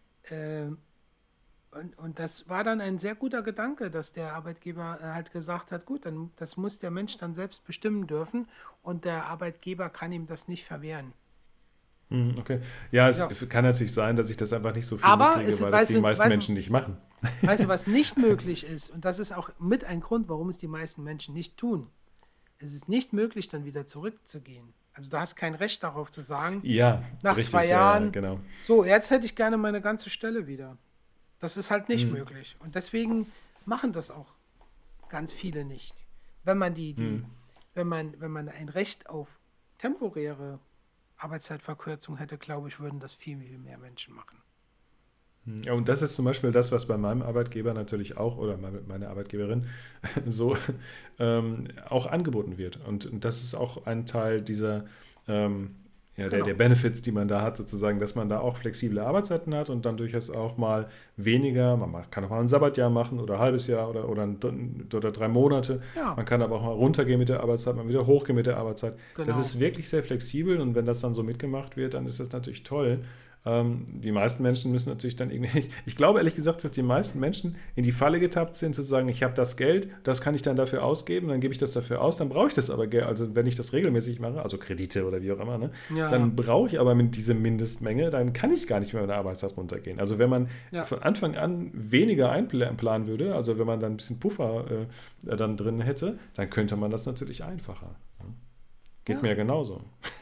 Und das war dann ein sehr guter Gedanke, dass der Arbeitgeber halt gesagt hat, gut, dann das muss der Mensch dann selbst bestimmen dürfen und der Arbeitgeber kann ihm das nicht verwehren. Okay. Ja, es kann natürlich sein, dass ich das einfach nicht so viel mitkriege, weil das die meisten Menschen nicht machen. Weißt du, was nicht möglich ist, und das ist auch mit ein Grund, warum es die meisten Menschen nicht tun. Es ist nicht möglich, dann wieder zurückzugehen. Also du hast kein Recht darauf zu sagen, nach 2 Jahren, genau. So, jetzt hätte ich gerne meine ganze Stelle wieder. Das ist halt nicht möglich. Und deswegen machen das auch ganz viele nicht. Wenn man wenn man ein Recht auf temporäre Arbeitszeitverkürzung hätte, glaube ich, würden das viel, viel mehr Menschen machen. Ja, und das ist zum Beispiel das, was bei meinem Arbeitgeber natürlich auch, oder meiner Arbeitgeberin, so auch angeboten wird. Und das ist auch ein Teil dieser, der Benefits, die man da hat, sozusagen, dass man da auch flexible Arbeitszeiten hat und dann durchaus auch mal weniger, man kann auch mal ein Sabbatjahr machen oder ein halbes Jahr oder 3 Monate. Ja. Man kann aber auch mal runtergehen mit der Arbeitszeit, mal wieder hochgehen mit der Arbeitszeit. Genau. Das ist wirklich sehr flexibel und wenn das dann so mitgemacht wird, dann ist das natürlich toll. Die meisten Menschen müssen natürlich dann irgendwie, ich glaube ehrlich gesagt, dass die meisten Menschen in die Falle getappt sind, zu sagen, ich habe das Geld, das kann ich dann dafür ausgeben, dann gebe ich das dafür aus, dann brauche ich das aber, also wenn ich das regelmäßig mache, also Kredite oder wie auch immer, ne, dann brauche ich aber mit dieser Mindestmenge, dann kann ich gar nicht mehr mit der Arbeitszeit runtergehen. Also wenn man von Anfang an weniger einplanen würde, also wenn man dann ein bisschen Puffer dann drin hätte, dann könnte man das natürlich einfacher. Ne? Geht mir ja genauso.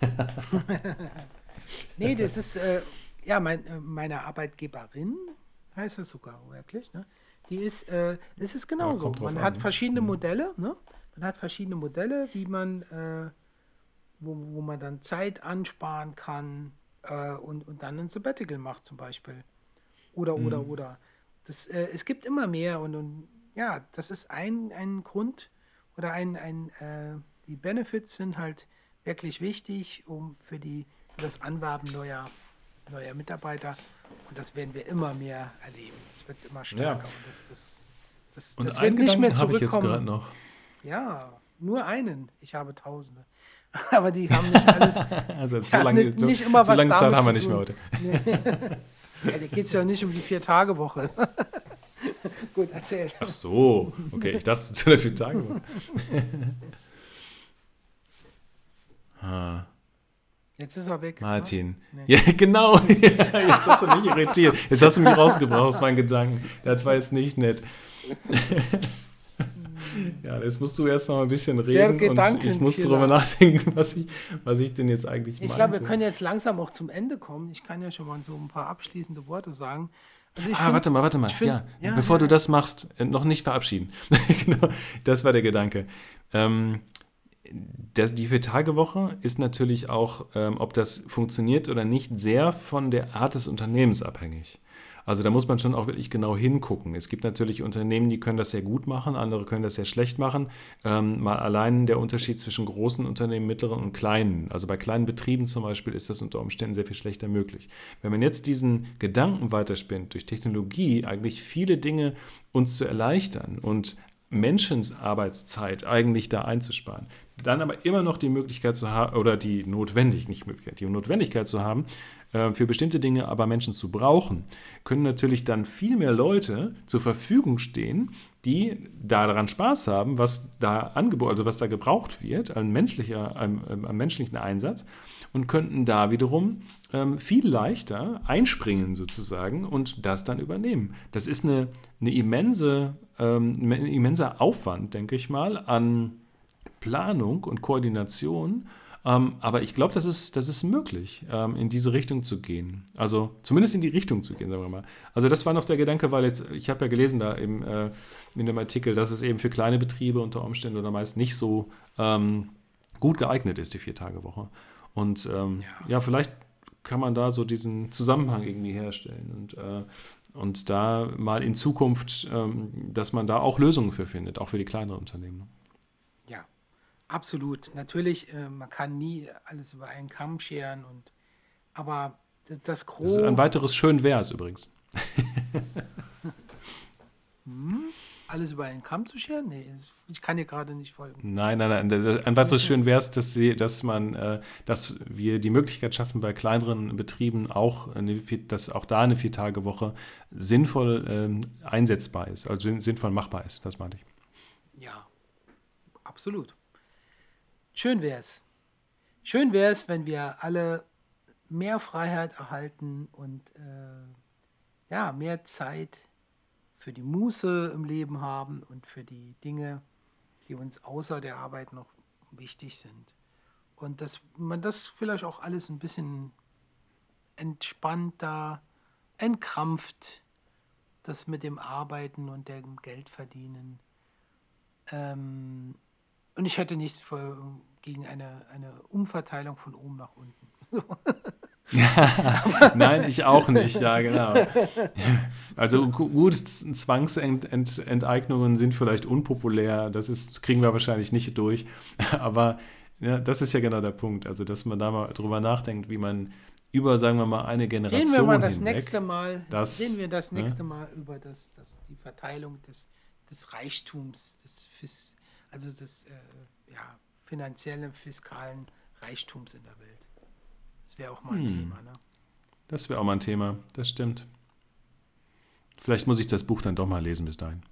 Nee, das ist... meine Arbeitgeberin, heißt das sogar wirklich, ne? Das ist genauso. Man hat verschiedene Modelle, ne? Man hat verschiedene Modelle, wie man, wo man man dann Zeit ansparen kann und dann ein Sabbatical macht zum Beispiel. Oder. Es gibt immer mehr und ja, das ist ein Grund oder die Benefits sind halt wirklich wichtig, für das Anwerben neuer Mitarbeiter, und das werden wir immer mehr erleben. Das wird immer stärker und Und das einen wird nicht mehr Gedanken habe ich jetzt gerade zurückkommen. noch. Ja, nur einen. Ich habe Tausende. Aber die haben nicht alles, Also die haben nicht immer so was lange Zeit damit haben wir zu nicht tun. mehr heute. Ja, da geht es ja nicht um die 4-Tage-Woche. Gut, erzähl. Ach so, okay, ich dachte zu der 4-Tage-Woche. Jetzt ist er weg. Martin. Ne? Ja, genau. Ja, jetzt hast du mich irritiert. Jetzt hast du mich rausgebracht aus meinen Gedanken. Das war jetzt nicht nett. Ja, jetzt musst du erst noch ein bisschen reden und ich muss darüber nachdenken, was ich denn jetzt eigentlich meinte. Ich glaube, wir können jetzt langsam auch zum Ende kommen. Ich kann ja schon mal so ein paar abschließende Worte sagen. Also warte mal. Bevor du das machst, noch nicht verabschieden. Genau, das war der Gedanke. Die 4-Tage-Woche ist natürlich auch, ob das funktioniert oder nicht, sehr von der Art des Unternehmens abhängig. Also da muss man schon auch wirklich genau hingucken. Es gibt natürlich Unternehmen, die können das sehr gut machen, andere können das sehr schlecht machen. Mal allein der Unterschied zwischen großen Unternehmen, mittleren und kleinen. Also bei kleinen Betrieben zum Beispiel ist das unter Umständen sehr viel schlechter möglich. Wenn man jetzt diesen Gedanken weiterspinnt, durch Technologie eigentlich viele Dinge uns zu erleichtern und Menschenarbeitszeit eigentlich da einzusparen, dann aber immer noch die Möglichkeit zu haben, oder die Notwendigkeit zu haben, für bestimmte Dinge aber Menschen zu brauchen, können natürlich dann viel mehr Leute zur Verfügung stehen, die daran Spaß haben, was da was da gebraucht wird, an menschlichen Einsatz, und könnten da wiederum viel leichter einspringen sozusagen und das dann übernehmen. Das ist ein immenser Aufwand, denke ich mal, an Planung und Koordination. Aber ich glaube, das ist möglich, in diese Richtung zu gehen. Also zumindest in die Richtung zu gehen, sagen wir mal. Also das war noch der Gedanke, weil ich habe ja gelesen da eben in dem Artikel, dass es eben für kleine Betriebe unter Umständen oder meist nicht so gut geeignet ist, die 4-Tage-Woche. Und vielleicht kann man da so diesen Zusammenhang irgendwie herstellen und da mal in Zukunft, dass man da auch Lösungen für findet, auch für die kleineren Unternehmen. Ja, absolut. Natürlich, man kann nie alles über einen Kamm scheren, aber das Gros... Das ist ein weiteres schön wär's übrigens. Alles über einen Kamm zu scheren? Nee, ich kann dir gerade nicht folgen. Nein. Ein weiteres schön wär's, dass wir die Möglichkeit schaffen, bei kleineren Betrieben auch, dass auch da eine 4-Tage-Woche sinnvoll einsetzbar ist, also sinnvoll machbar ist, das meinte ich. Ja, absolut. Schön wär's. Schön wär's, wenn wir alle mehr Freiheit erhalten und mehr Zeit für die Muße im Leben haben und für die Dinge, die uns außer der Arbeit noch wichtig sind. Und dass man das vielleicht auch alles ein bisschen entspannter, entkrampft, das mit dem Arbeiten und dem Geldverdienen. Und ich hätte nichts gegen eine Umverteilung von oben nach unten. Nein, ich auch nicht, ja, genau. Also gut, Zwangsenteignungen sind vielleicht unpopulär, kriegen wir wahrscheinlich nicht durch, aber ja, das ist ja genau der Punkt, also dass man da mal drüber nachdenkt, wie man über, sagen wir mal, eine Generation Reden wir das hinweg, nächste Mal über die Verteilung des Reichtums, des finanziellen, fiskalen Reichtums in der Welt. Das wäre auch mal ein Thema, ne? Das wäre auch mal ein Thema, das stimmt. Vielleicht muss ich das Buch dann doch mal lesen bis dahin.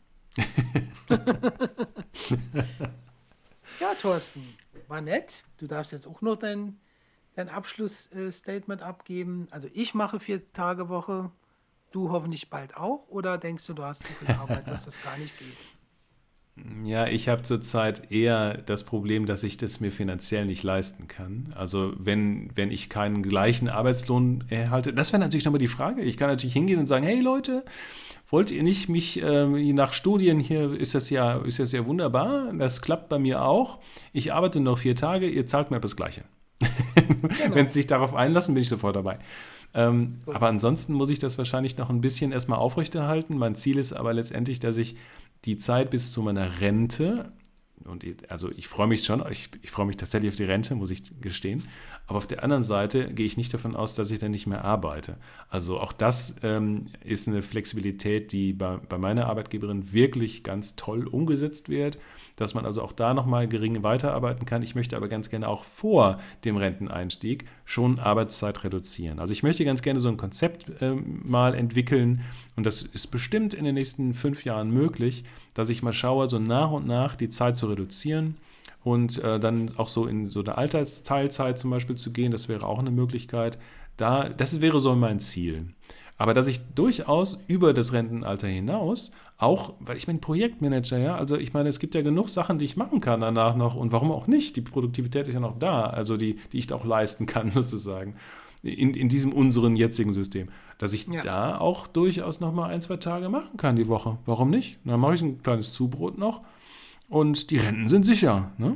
Ja, Thorsten, war nett. Du darfst jetzt auch noch dein Abschlussstatement abgeben. Also ich mache 4-Tage-Woche, du hoffentlich bald auch, oder denkst du hast so viel Arbeit, dass das gar nicht geht? Ja, ich habe zurzeit eher das Problem, dass ich das mir finanziell nicht leisten kann. Also wenn ich keinen gleichen Arbeitslohn erhalte, das wäre natürlich nochmal die Frage. Ich kann natürlich hingehen und sagen, hey Leute, wollt ihr nicht mich, nach Studien hier ist das ja wunderbar, das klappt bei mir auch. Ich arbeite noch 4 Tage, ihr zahlt mir das Gleiche. Genau. Wenn sie sich darauf einlassen, bin ich sofort dabei. Gut. Aber ansonsten muss ich das wahrscheinlich noch ein bisschen erstmal aufrechterhalten. Mein Ziel ist aber letztendlich, dass ich die Zeit bis zu meiner Rente, und also ich freue mich schon, ich freue mich tatsächlich auf die Rente, muss ich gestehen, aber auf der anderen Seite gehe ich nicht davon aus, dass ich dann nicht mehr arbeite. Also auch das ist eine Flexibilität, die bei meiner Arbeitgeberin wirklich ganz toll umgesetzt wird, dass man also auch da nochmal gering weiterarbeiten kann. Ich möchte aber ganz gerne auch vor dem Renteneinstieg schon Arbeitszeit reduzieren. Also ich möchte ganz gerne so ein Konzept mal entwickeln, und das ist bestimmt in den nächsten 5 Jahren möglich, dass ich mal schaue, so nach und nach die Zeit zu reduzieren und dann auch so in so eine Altersteilzeit zum Beispiel zu gehen. Das wäre auch eine Möglichkeit. Das wäre so mein Ziel. Aber dass ich durchaus über das Rentenalter hinaus auch, weil ich bin Projektmanager, ja, also ich meine, es gibt ja genug Sachen, die ich machen kann danach noch, und warum auch nicht? Die Produktivität ist ja noch da, also die ich da auch leisten kann sozusagen in diesem unseren jetzigen System, dass ich da auch durchaus noch mal 1, 2 Tage machen kann die Woche. Warum nicht? Dann mache ich ein kleines Zubrot noch und die Renten sind sicher, ne?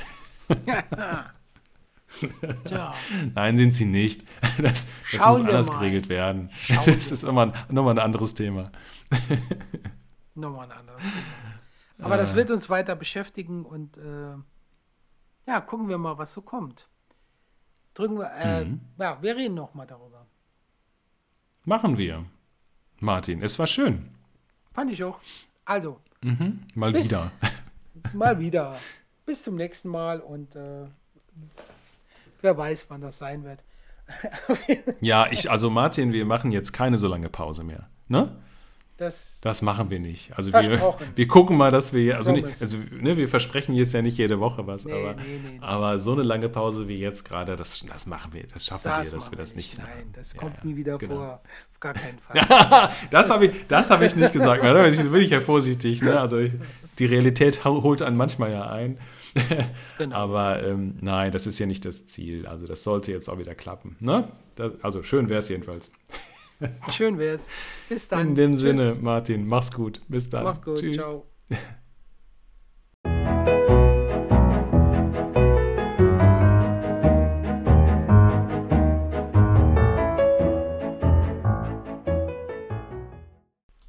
Tja, Nein, sind sie nicht. Das muss Schauen wir anders mal. geregelt werden. Schauen Das wir ist nochmal ein anderes Thema. nochmal ein anderes Thema. Aber das wird uns weiter beschäftigen und ja, gucken wir mal, was so kommt. Drücken wir, ja, wir reden nochmal darüber. Machen wir. Martin, es war schön. Fand ich auch. Also, Mal Bis- wieder. mal wieder. Bis zum nächsten Mal und wer weiß, wann das sein wird. Ja, also Martin, wir machen jetzt keine so lange Pause mehr. Ne? Das Das machen wir nicht. Also Versprochen. wir gucken mal, dass wir, Promise. wir versprechen jetzt ja nicht jede Woche was, Nee, aber, nee. aber so eine lange Pause wie jetzt gerade, das machen wir, das schaffen wir, dass machen wir das nicht Nein, machen. das Ja, kommt ja, nie wieder genau. vor. Auf gar keinen Fall. Das hab ich nicht gesagt. Da bin ich ja vorsichtig. Ne? Also die Realität holt einen manchmal ja ein. Genau. Aber nein, das ist ja nicht das Ziel. Also das sollte jetzt auch wieder klappen. Ne? Also schön wäre es jedenfalls. Schön wär's. Bis dann. In dem Tschüss. Sinne, Martin, mach's gut. Bis dann. Mach's gut. Tschüss. Ciao.